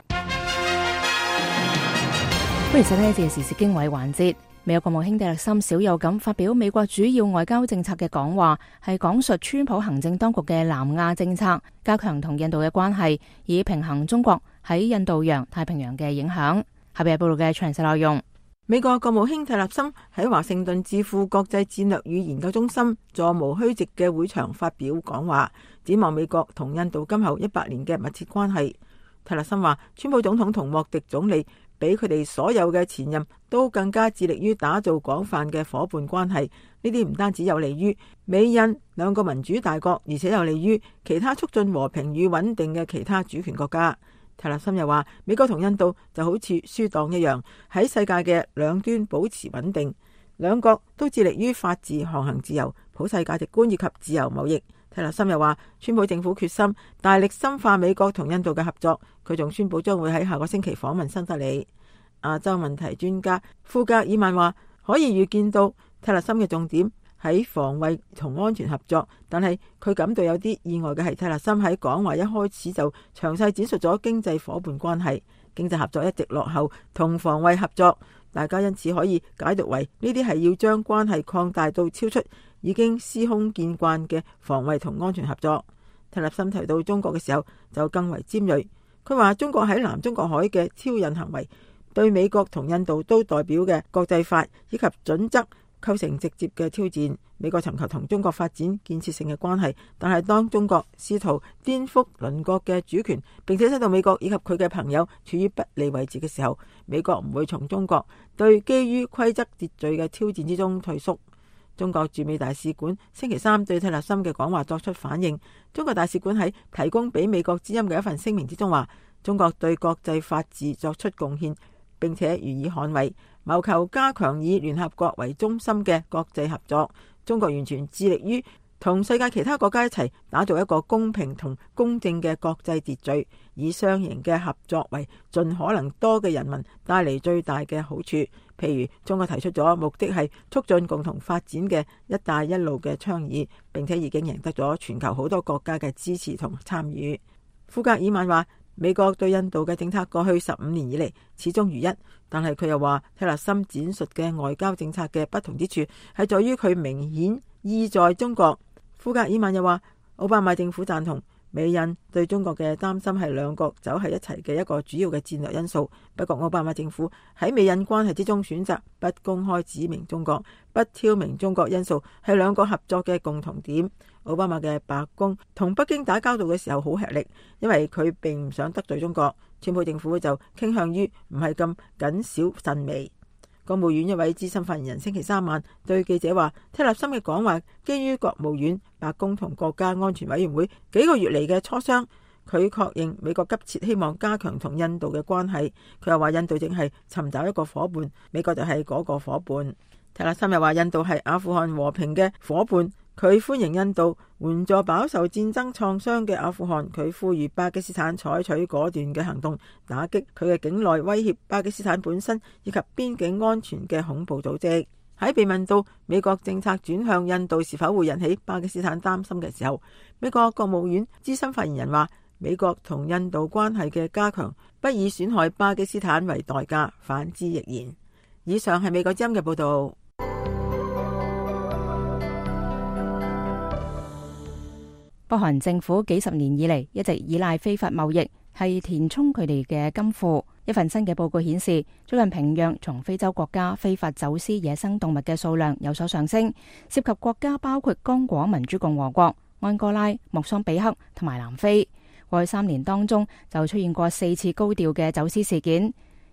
歡迎收聽呢節時事經緯環節。美國國務卿蒂勒森少有咁發表美國主要外交政策嘅講話，係講述川普行政當局嘅南亞政策，加強同印度嘅關係，以平衡中國喺印度洋、太平洋嘅影響。下邊係報道嘅詳細內容。 美國國務卿蒂勒森喺華盛頓智庫國際戰略與研究中心座無虛席嘅會場發表講話，展望美國同印度今後100年嘅密切關係。蒂勒森話，川普總統同莫迪總理比佢哋所有嘅前任都更加致力於打造廣泛嘅夥伴關係，呢啲唔單止有利於美印兩個民主大國，而且有利於其他促進和平與穩定嘅其他主權國家。蒂勒森又話，美國同印度就好似輸黨一樣，喺世界嘅兩端保持穩定，兩國都致力於法治、航行自由、普世價值觀以及自由貿易。蒂勒森又話，川普政府決心大力深化美國同印度嘅合作。佢仲宣布將會喺下個星期訪問新德里。亞洲問題專家庫格爾曼話，可以預見到蒂勒森嘅重點喺防衛同安全合作，但係佢感到有啲意外嘅係，蒂勒森喺講話一開始就詳細展述咗經濟夥伴關係，經濟合作一直落後同防衛合作，大家因此可以解讀為呢啲係要將關係擴大到超出已經司空見慣嘅防衛同安全合作。蒂勒森提到中國嘅時候就更為尖銳，佢話中國喺南中國海嘅挑釁行為對美國同印度都代表嘅國際法以及準則構成直接嘅挑戰。美國尋求同中國發展建設性嘅關係，但係當中國試圖顛覆鄰國嘅主權，並且使到美國以及佢嘅朋友處於不利位置嘅時候，美國唔會從中國對基於規則秩序嘅挑戰之中退縮。中國駐美大使館星期三對蒂勒森嘅講話作出反應。中國大使館喺提供俾美國之音嘅一份聲明之中話，中國對國際法治作出貢獻，並且予以捍衛，謀求加強以聯合國為中心嘅國際合作。中國完全致力於同世界其他國家一齊打造一個公平同公正嘅國際秩序，以雙贏嘅合作為盡可能多嘅人民帶嚟最大嘅好處。譬如中國提出咗目的係促進共同發展嘅一帶一路嘅倡議，並且已經贏得咗全球好多國家嘅支持同參與。庫格爾曼話，美國對印度嘅政策過去15年以嚟始終如一，但係佢又話，蒂勒森展述嘅外交政策嘅不同之處係在於佢明顯意在中國。庫格爾曼又話，奧巴馬政府贊同美印對中國嘅擔心係兩國走喺一齊嘅一個主要嘅戰略因素。不過奧巴馬政府喺美印關係之中選擇不公開指明中國、不挑明中國因素係兩國合作嘅共同點。奧巴馬嘅白宮同北京打交道嘅時候好吃力，因為佢並唔想得罪中國。川普政府就傾向於唔係咁謹小慎微。國務院一位資深發言人星期三晚對記者話，蒂勒森嘅講話基於國務院、白宮同國家安全委員會幾個月嚟嘅磋商。佢確認美國急切希望加強同印度嘅關係。佢又話印度正係尋找一個伙伴，美國就係嗰個伙伴。蒂勒森又話印度係阿富汗和平嘅伙伴。佢歡迎印度援助飽受戰爭創傷嘅阿富汗。佢呼籲巴基斯坦採取果斷嘅行動，打擊佢嘅境內威脅巴基斯坦本身以及邊境安全嘅恐怖組織。喺被問到美國政策轉向印度是否會引起巴基斯坦擔心嘅時候，美國國務院資深發言人話，美國同印度關係嘅加強不以損害巴基斯坦為代價，反之亦然。以上係美國之音嘅報道。 北韓政府幾十年以嚟一直依賴非法貿易，係填充佢哋嘅金庫。一份新嘅報告顯示，最近平壤從非洲國家非法走私野生動物嘅數量有所上升，涉及國家包括剛果民主共和國、安哥拉、莫桑比克同埋南非。過去3年當中就出現過4次高調嘅走私事件。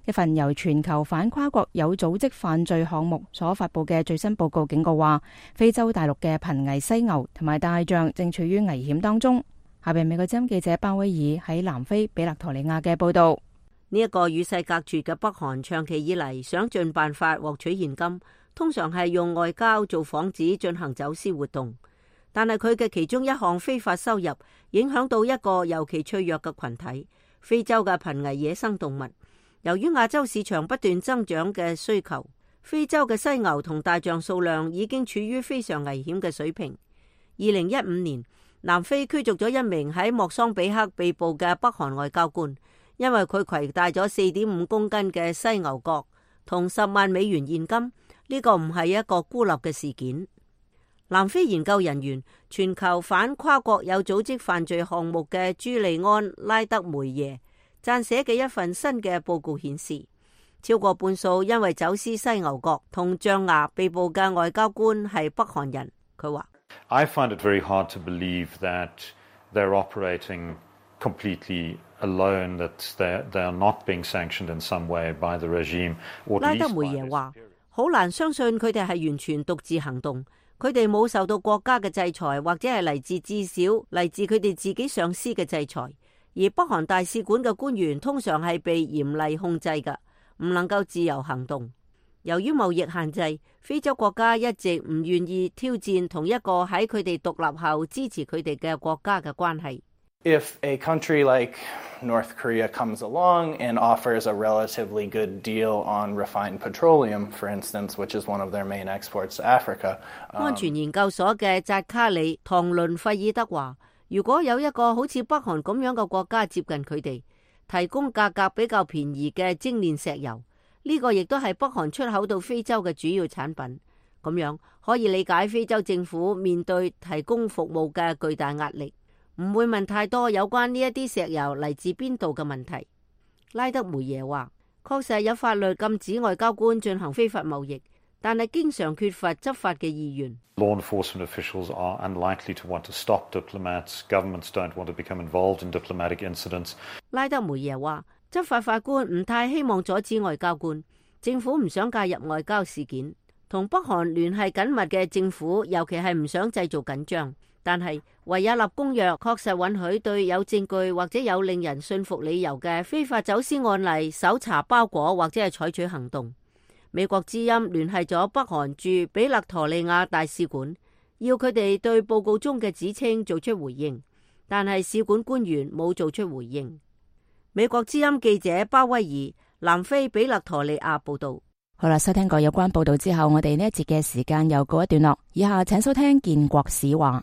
一份由全球反跨國有組織犯罪項目所發佈嘅最新報告警告話，非洲大陸嘅瀕危犀牛同埋大象正處於危險當中。下邊美國之音記者鮑威爾喺南非比勒陀利亞嘅報道。 呢一個與世隔絕嘅北韓長期以嚟想盡辦法獲取現金，通常係用外交做幌子進行走私活動。但係佢嘅其中一項非法收入影響到一個尤其脆弱嘅群體——非洲嘅瀕危野生動物。由於亞洲市場不斷增長嘅需求，非洲嘅犀牛同大象數量已經處於非常危險嘅水平。2015年，南非驅逐咗一名喺莫桑比克被捕嘅北韓外交官，因為佢攜帶咗4.5公斤嘅犀牛角同10萬美元現金。呢個唔係一個孤立嘅事件。南非研究人員、全球反跨國有組織犯罪項目嘅朱利安·拉德梅耶撰寫嘅一份新嘅報告顯示，超過半數因為走私犀牛角同象牙被捕嘅外交官係北韓人。佢話 ：I find it very hard to believe that they're operating completely alone, that they are not being sanctioned in some way by the regime. 拉德梅耶話：好難相信佢哋係完全獨自行動，佢哋冇受到國家嘅制裁，或者係嚟自至少嚟自佢哋自己上司嘅制裁。而北韓大使館嘅官員通常係被嚴厲控制嘅，唔能夠自由行動。由於貿易限制，非洲國家一直唔願意挑戰同一個喺佢哋獨立後支持佢哋嘅國家嘅關係。 If a country like North Korea comes along and offers a relatively good deal on refined petroleum, for instance, which is one of their main exports to Africa, 安全研究所嘅扎卡里·唐倫費爾德話：如果有一個好似北韓咁樣嘅國家接近佢哋，提供價格比較便宜嘅精煉石油，呢個亦都係北韓出口到非洲嘅主要產品。咁樣可以理解非洲政府面對提供服務嘅巨大壓力，唔會問太多有關呢一啲石油嚟自邊度嘅問題。拉德梅耶話：確實有法律禁止外交官進行非法貿易，但係經常缺乏執法嘅意願。 Law enforcement officials are unlikely to want to stop diplomats. Governments don't want to become involved in diplomatic incidents. 拉德梅耶話：執法法官唔太希望阻止外交官，政府唔想介入外交事件。同北韓聯繫緊密嘅政府，尤其係唔想製造緊張。但係維也納公約確實允許對有證據或者有令人信服理由嘅非法走私案例搜查包裹或者係採取行動。美國之音聯繫咗北韓駐比勒陀利亞大使館，要佢哋對報告中嘅指稱做出回應，但係使館官員冇做出回應。美國之音記者鮑威爾，南非比勒陀利亞報道。 好啦，收聽過有關報道之後，我哋呢一節嘅時間又告一段落。以下請收聽建國史話。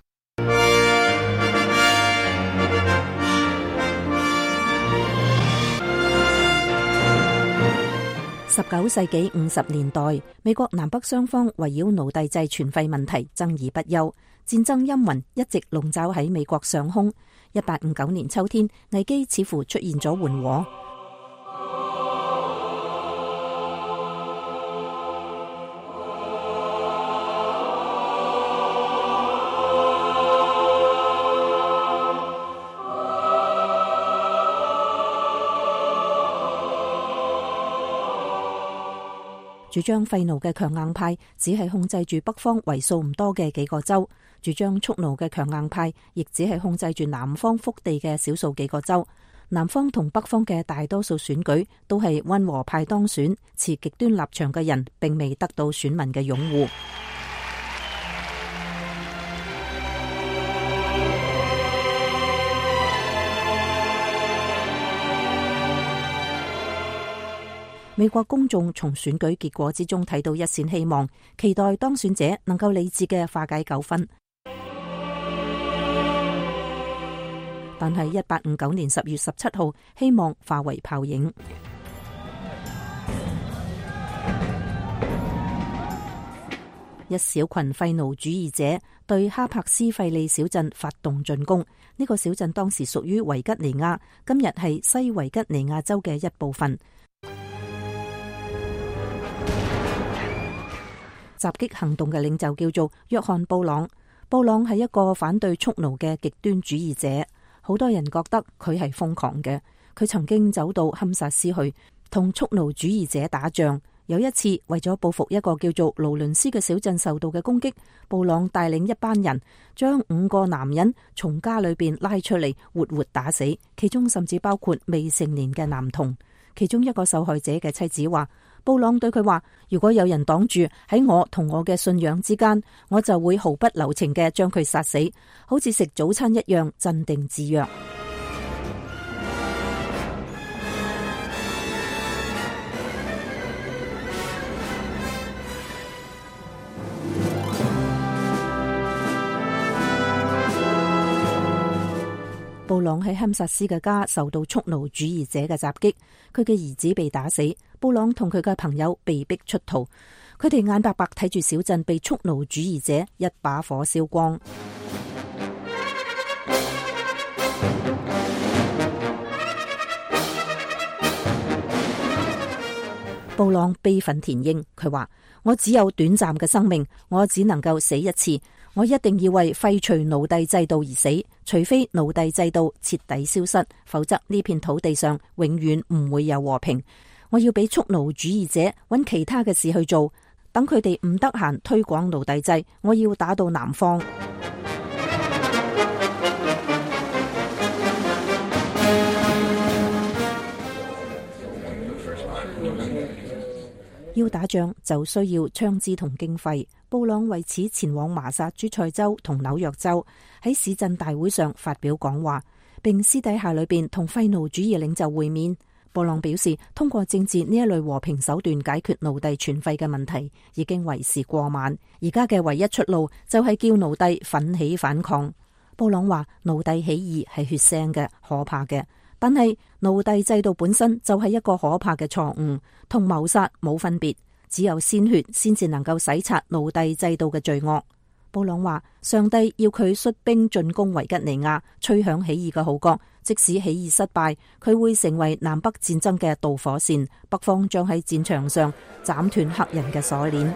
19世紀50年代，美國南北雙方圍繞奴隸制全廢問題爭議不休，戰爭陰雲一直籠罩喺美國上空。1859年秋天，危機似乎出現咗緩和。主張廢奴嘅強硬派只係控制住北方為數唔多嘅幾個州，主張蓄奴嘅強硬派亦只係控制住南方腹地嘅少數幾個州。南方同北方嘅大多數選舉都係溫和派當選，持極端立場嘅人並未得到選民嘅擁護。美國公眾從選舉結果之中睇到一線希望，期待當選者能夠理智嘅化解糾紛。但係1859年10月17號，希望化為泡影。一小群廢奴主義者對哈柏斯費利小鎮發動進攻。呢個小鎮當時屬於維吉尼亞，今日係西維吉尼亞州嘅一部分。襲擊行動嘅領袖叫做約翰布朗。布朗係一個反對蓄奴嘅極端主義者，好多人覺得佢係瘋狂嘅。佢曾經走到堪薩斯去， 同蓄奴主義者打仗。有一次，為咗報復一個叫做勞倫斯嘅小鎮受到嘅攻擊，布朗帶領一班人將5個男人從家裏邊拉出嚟，活活打死，其中甚至包括未成年嘅男童。其中一個受害者嘅妻子話，布朗對佢話，如果有人擋住喺我同我嘅信仰之間，我就會毫不留情嘅將佢殺死，好似食早餐一樣鎮定自若。布朗喺堪薩斯嘅家受到蓄奴主義者嘅襲擊，佢嘅兒子被打死，布朗同佢嘅朋友被逼出逃，佢哋眼白白睇住小鎮被蓄奴主義者一把火燒光。布朗悲憤填膺，佢話：我只有短暫嘅生命，我只能夠死一次。我一定要為廢除奴隸制度而死，除非奴隸制度徹底消失，否則呢片土地上永遠唔會有和平。我要俾蓄奴主義者揾其他嘅事去做，等佢哋唔得閒推廣奴隸制。我要打到南方。要打仗就需要槍支同經費。布朗為此前往麻薩諸塞州同紐約州，喺市鎮大會上發表講話，並私底下裏邊同廢奴主義領袖會面。布朗表示，通過政治呢一類和平手段解決奴隸存廢嘅問題已經為時過晚，而家嘅唯一出路就係叫奴隸奮起反抗。布朗話，奴隸起義係血腥嘅、可怕嘅，但係奴隸制度本身就係一個可怕嘅錯誤，同謀殺冇分別。只有鮮血先至能夠洗刷奴隸制度嘅罪惡。布朗話，上帝要佢率兵進攻維吉尼亞，吹響起義嘅號角。即使起義失敗，佢會成為南北戰爭嘅導火線，北方將喺戰場上斬斷黑人嘅鎖鏈。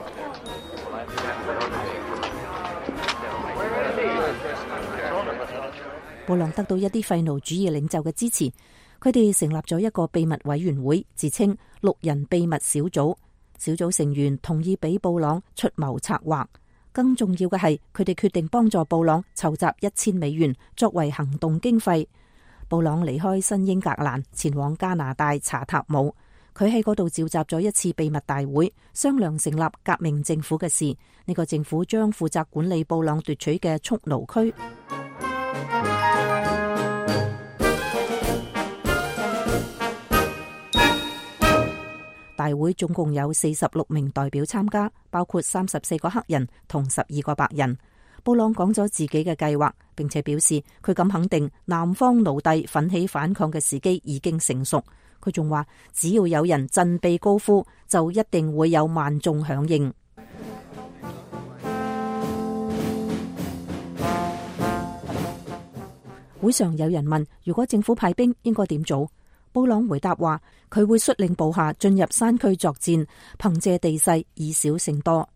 布朗得到一啲廢奴主義領袖嘅支持，佢哋成立咗一個秘密委員會，自稱6人秘密小組。小組成員同意俾布朗出謀策劃，更重要嘅係佢哋決定幫助布朗籌集$1000作為行動經費。布朗離開新英格蘭，前往加拿大查塔姆，佢喺嗰度召集咗一次秘密大會，商量成立革命政府嘅事。呢個政府將負責管理布朗奪取嘅蓄奴區。大會總共有46名代表參加，包括34個黑人同12個白人。布朗講咗自己嘅計劃，並且表示佢咁肯定南方奴隸奮起反抗嘅時機已經成熟。佢仲話，只要有人振臂高呼，就一定會有萬眾響應。會上有人問，如果政府派兵應該點做？布朗回答話，佢會率領部下進入山區作戰，憑借地勢以少勝多。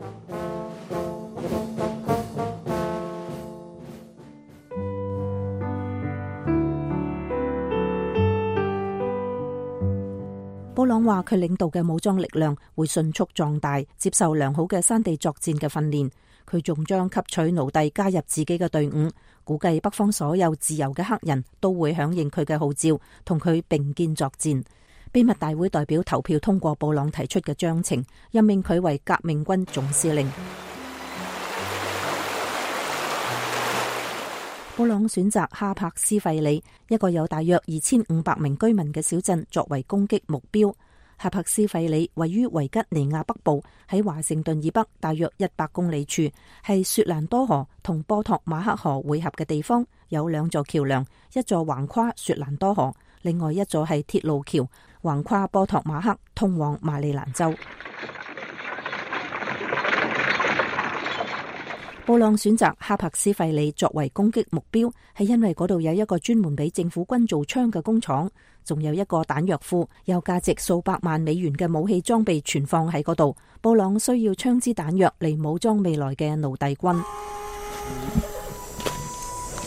布朗話，佢領導嘅武裝力量會迅速壯大，接受良好嘅山地作戰嘅訓練。佢仲將吸取奴隸加入自己嘅隊伍，估計北方所有自由嘅黑人都會響應佢嘅號召，同佢並肩作戰。秘密大會代表投票通過布朗提出嘅章程，任命佢為革命軍總司令。布朗選擇哈柏斯費里，一個有大約2500名居民嘅小鎮作為攻擊目標。哈柏斯費里位於維吉尼亞北部，喺華盛頓以北大約100公里處，係雪蘭多河同波托馬克河匯合嘅地方，有2座橋樑，一座橫跨雪蘭多河，另外一座係鐵路橋，橫跨波托馬克通往馬里蘭州。布朗選擇哈柏斯費里作為攻擊目標，係因為嗰度有一個專門俾政府軍做槍嘅工廠，仲有一個彈藥庫，有價值數百萬美元嘅武器裝備存放喺嗰度。布朗需要槍支彈藥嚟武裝未來嘅奴隸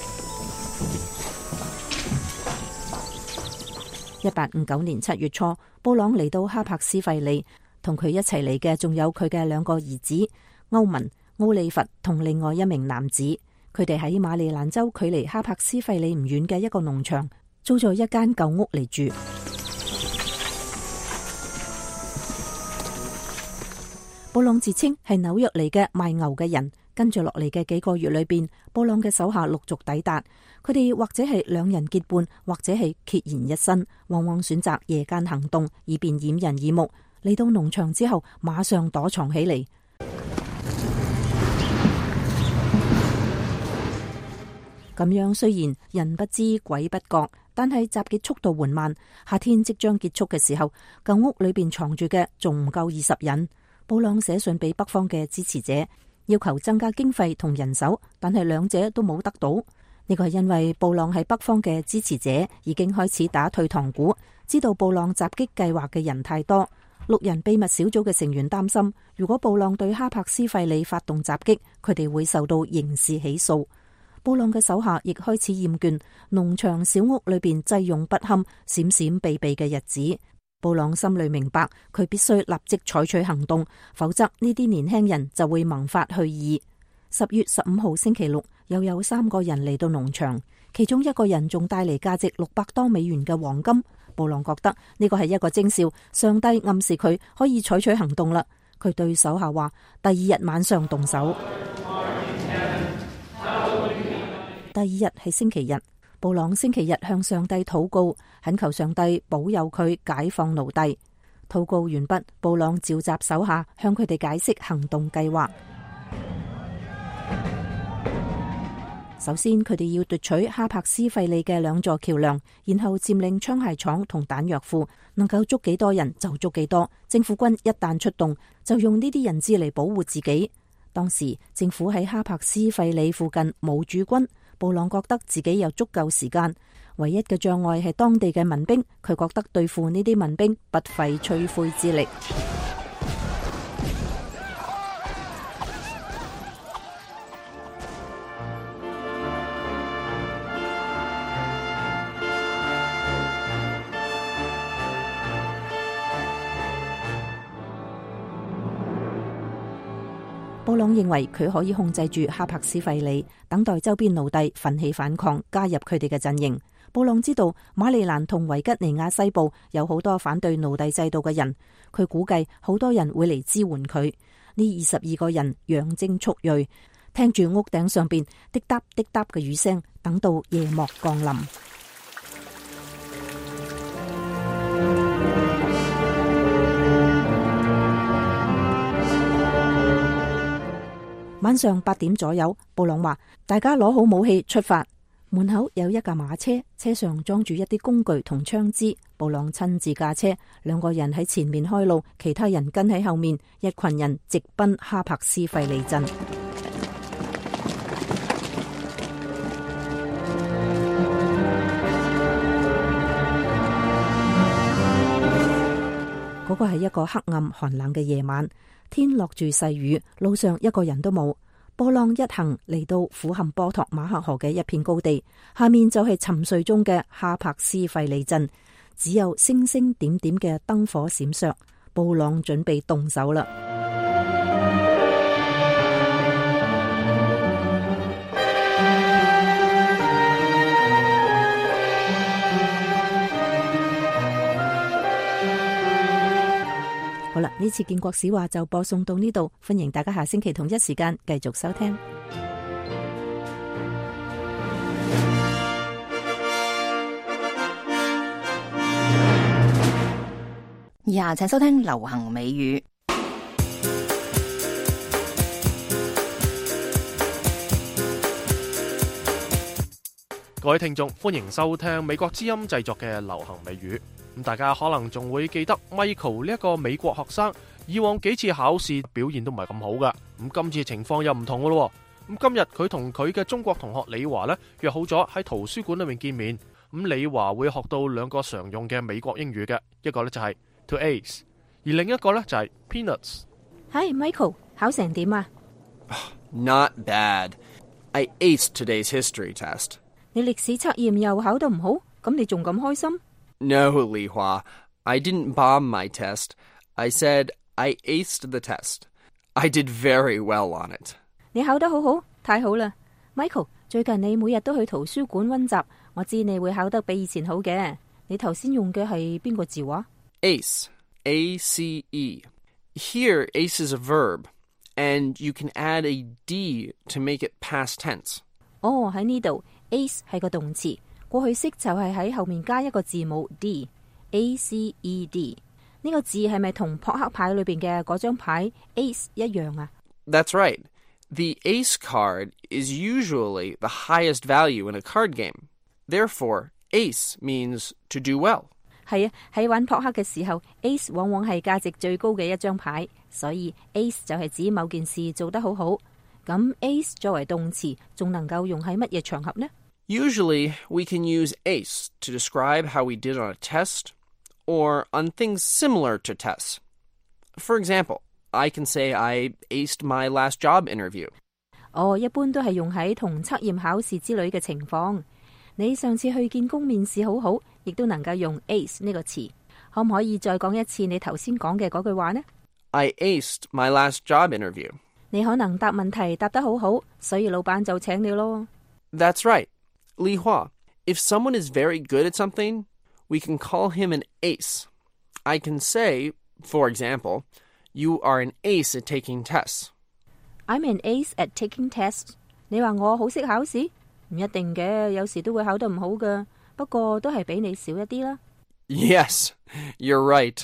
軍。1859年7月初， 布朗嚟到哈柏斯費里，同佢一齊嚟嘅仲有佢嘅兩個兒子歐文、奧利弗同另外一名男子。佢哋喺馬里蘭州距離哈柏斯費里唔遠嘅一個農場租咗一間舊屋嚟住。布朗自稱係紐約嚟嘅賣牛嘅人。跟住落嚟嘅幾個月裏邊，布朗嘅手下陸續抵達，佢哋或者係兩人結伴，或者係孑然一身，往往選擇夜間行動，以便掩人耳目。嚟到農場之後，馬上躲藏起嚟。咁樣雖然人不知鬼不覺，但係集結速度緩慢。夏天即將結束嘅時候，舊屋裏邊藏住嘅仲唔夠20人。布朗寫信俾北方嘅支持者，要求增加經費同人手，但係兩者都冇得到。呢個係因為布朗喺北方嘅支持者已經開始打退堂鼓，知道布朗襲擊計劃嘅人太多。6人秘密小組嘅成員擔心，如果布朗對哈柏斯費里發動襲擊，佢哋會受到刑事起訴。布朗嘅手下亦開始厭倦農場小屋裏邊濟用不堪、閃閃避避嘅日子。布朗心裏明白，佢必須立即採取行動，否則呢啲年輕人就會萌發去意。10月15號星期六，又有3個人嚟到農場，其中一個人仲帶嚟價值600多美元嘅黃金。布朗覺得呢個係一個徵兆，上帝暗示佢可以採取行動啦。佢對手下話：第2日晚上動手。第2日係星期日。布朗星期日向上帝禱告，懇求上帝保佑佢解放奴隸。禱告完畢，布朗召集手下向佢哋解釋行動計劃。首先，佢哋要奪取哈柏斯費里嘅2座橋樑，然後佔領槍械廠同彈藥庫，能夠捉幾多人就捉幾多。政府軍一旦出動，就用呢啲人質嚟保護自己。當時政府喺哈柏斯費里附近冇駐軍。布朗覺得自己有足夠時間，唯一嘅障礙係當地嘅民兵。佢覺得對付呢啲民兵不費吹灰之力。布朗認為佢可以控制住哈柏斯費里，等待周邊奴隸奮起反抗，加入佢哋嘅陣營。布朗知道馬里蘭同維吉尼亞西部有好多反對奴隸制度嘅人，佢估計好多人會嚟支援佢。呢22個人養精蓄銳，聽住屋頂上邊滴答滴答嘅雨聲，等到夜幕降臨。晚上8點左右，布朗話：大家攞好武器出發。門口有一架馬車，車上裝住一啲工具同槍支。布朗親自駕車，2個人喺前面開路，其他人跟喺後面。一群人直奔哈柏斯費里鎮。嗰個係一個黑暗寒冷嘅夜晚。天落住細雨，路上一個人都冇。布朗一行嚟到俯瞰波托馬克河嘅一片高地，下面就係沉睡中嘅哈柏斯費里鎮，只有星星點點嘅燈火閃爍。布朗準備動手啦。好啦，呢次建國史話就播送到呢度，歡迎大家下星期同一時間繼續收聽。 以下請收聽流行美語。 各位聽眾，歡迎收聽美國之音製作嘅流行美語。咁大家可能仲會記得 Michael 呢一個美國學生，以往幾次考試表現都唔係咁好噶。咁今次情況又唔同噶咯。咁今日佢同佢嘅中國同學李華呢約好咗喺圖書館裏面見面。咁李華會學到2個常用嘅美國英語嘅，一個呢就係 to ace， 而另一個呢就係 peanuts。 Hi Michael， 考成點啊？ Not bad. I aced today's history test. 你歷史測驗又考得唔好，咁你仲咁開心？ No, Li Hua. I didn't bomb my test. I said I aced the test. I did very well on it. 你考得好好，太好啦 Michael， 最近你每日都去圖書館溫習，我知你會考得比以前好嘅。你頭先用嘅係邊個字話？ Ace. A-C-E. Here, ace is a verb, and you can add a D to make it past tense. 哦，喺呢度 ace 係個動詞，過去式就係喺後面加一個字母 D。A-C-E-D 呢個字係咪同撲克牌裏邊嘅嗰張牌 ace 一樣啊？ That's right. The ace card is usually the highest value in a card game. Therefore, ace means to do well. 係啊，喺玩撲克嘅時候 ，ace 往往係價值最高嘅一張牌，所以 ace 就係指某件事做得好好。咁 ace 作為動詞，仲能夠用喺乜嘢場合呢？ Usually, we can use ace to describe how we did on a test or on things similar to tests. For example, I can say I aced my last job interview. 哦，一般都係用喺同測驗考試之類嘅情況。你上次去見工面試好好，亦都能夠用 ace 呢個詞。可唔可以再講一次你頭先講嘅嗰句話呢？ I aced my last job interview. 你可能答問題答得好好，所以老闆就請你咯。 That's right. Li Hua, if someone is very good at something, we can call him an ace. I can say, for example, you are an ace at taking tests. I'm an ace at taking tests. 你話我好識考試？唔一定嘅，有時都會考得唔好㗎。不過都係比你少一啲啦。 Yes, you're right.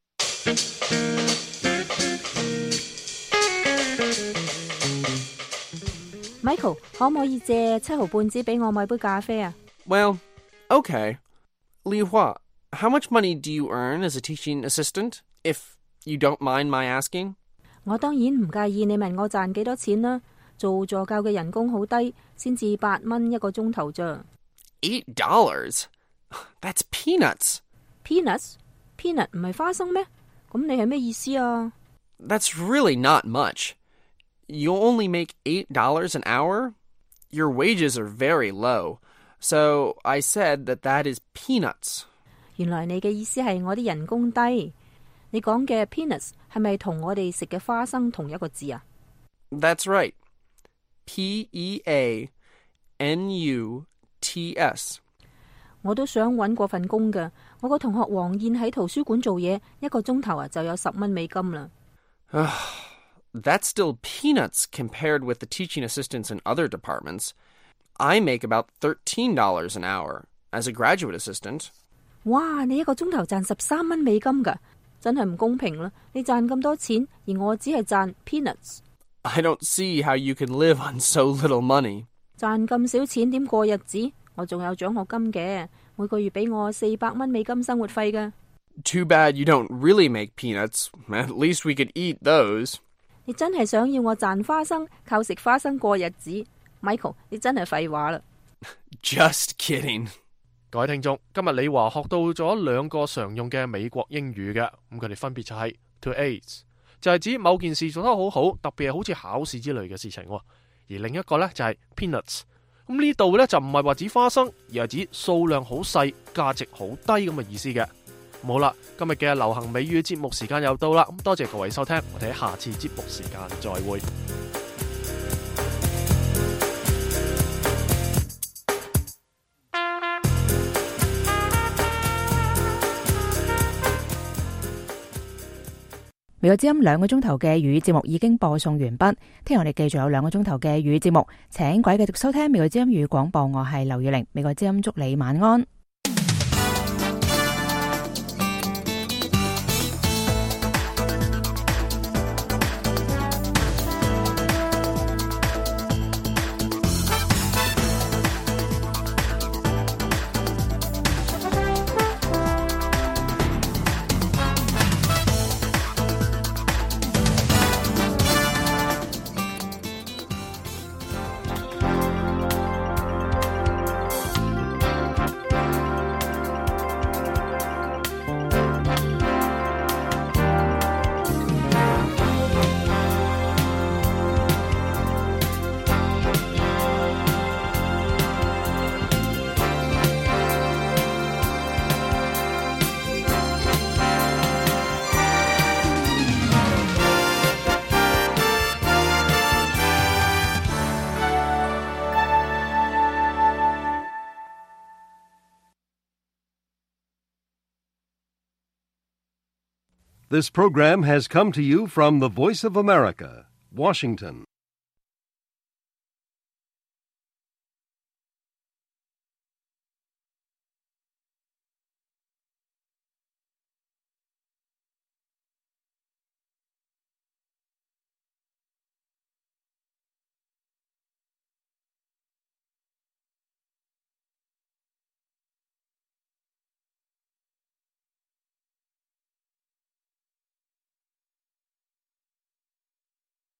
Michael, 可唔可以借7毫半紙俾我買杯咖啡啊？ Well, okay. Li Hua, how much money do you earn as a teaching assistant, if you don't mind my asking? 我當然唔介意你問我賺幾多錢啦。做助教嘅人工好低，先至8蚊一個鐘頭咋。 $8? That's peanuts. Peanuts? Peanut 唔係花生咩？咁你係咩意思啊？ That's really not much. You only make $8 an hour? Your wages are very low. So I said that is peanuts. 原來你嘅意思係我啲人工低。你講嘅 peanuts 係咪同我哋食嘅花生同一個字啊？ That's right. P-E-A-N-U-T-S. 我都想搵過份工㗎。我個同學黃燕喺圖書館做嘢，1個鐘頭就有10蚊美金啦。 That's still peanuts compared with the teaching assistants in other departments. I make about $13 an hour as a graduate assistant. 哇！你1個鐘頭賺13蚊美金㗎，真係唔公平啦！你賺咁多錢，而我只係賺 peanuts。 I don't see how you can live on so little money. 賺咁少錢點過日子？我仲有獎學金嘅，每個月俾我400蚊美金生活費㗎。 Too bad you don't really make peanuts. At least we could eat those. 你真係想要我賺花生，靠食花生過日子 ？Michael， 你真係廢話啦。 Just kidding. 各位聽眾，今日李華學到咗2個常用嘅美國英語嘅，咁佢哋分別就係 to ace， 就係指某件事做得好好，特別係好似考試之類嘅事情，而另一個呢，就係 peanuts。咁呢度呢，就唔係話指花生，而係指數量好細、價值好低咁嘅意思嘅。好啦，今日嘅流行美語節目時間又到啦，咁多謝各位收聽，我哋喺下次節目時間再會。 美國之音2個鐘頭嘅粵語節目已經播送完畢，聽日我哋繼續有2個鐘頭嘅粵語節目，請各位繼續收聽美國之音粵語廣播，我係劉宇玲，美國之音祝你晚安。 This program has come to you from the Voice of America, Washington.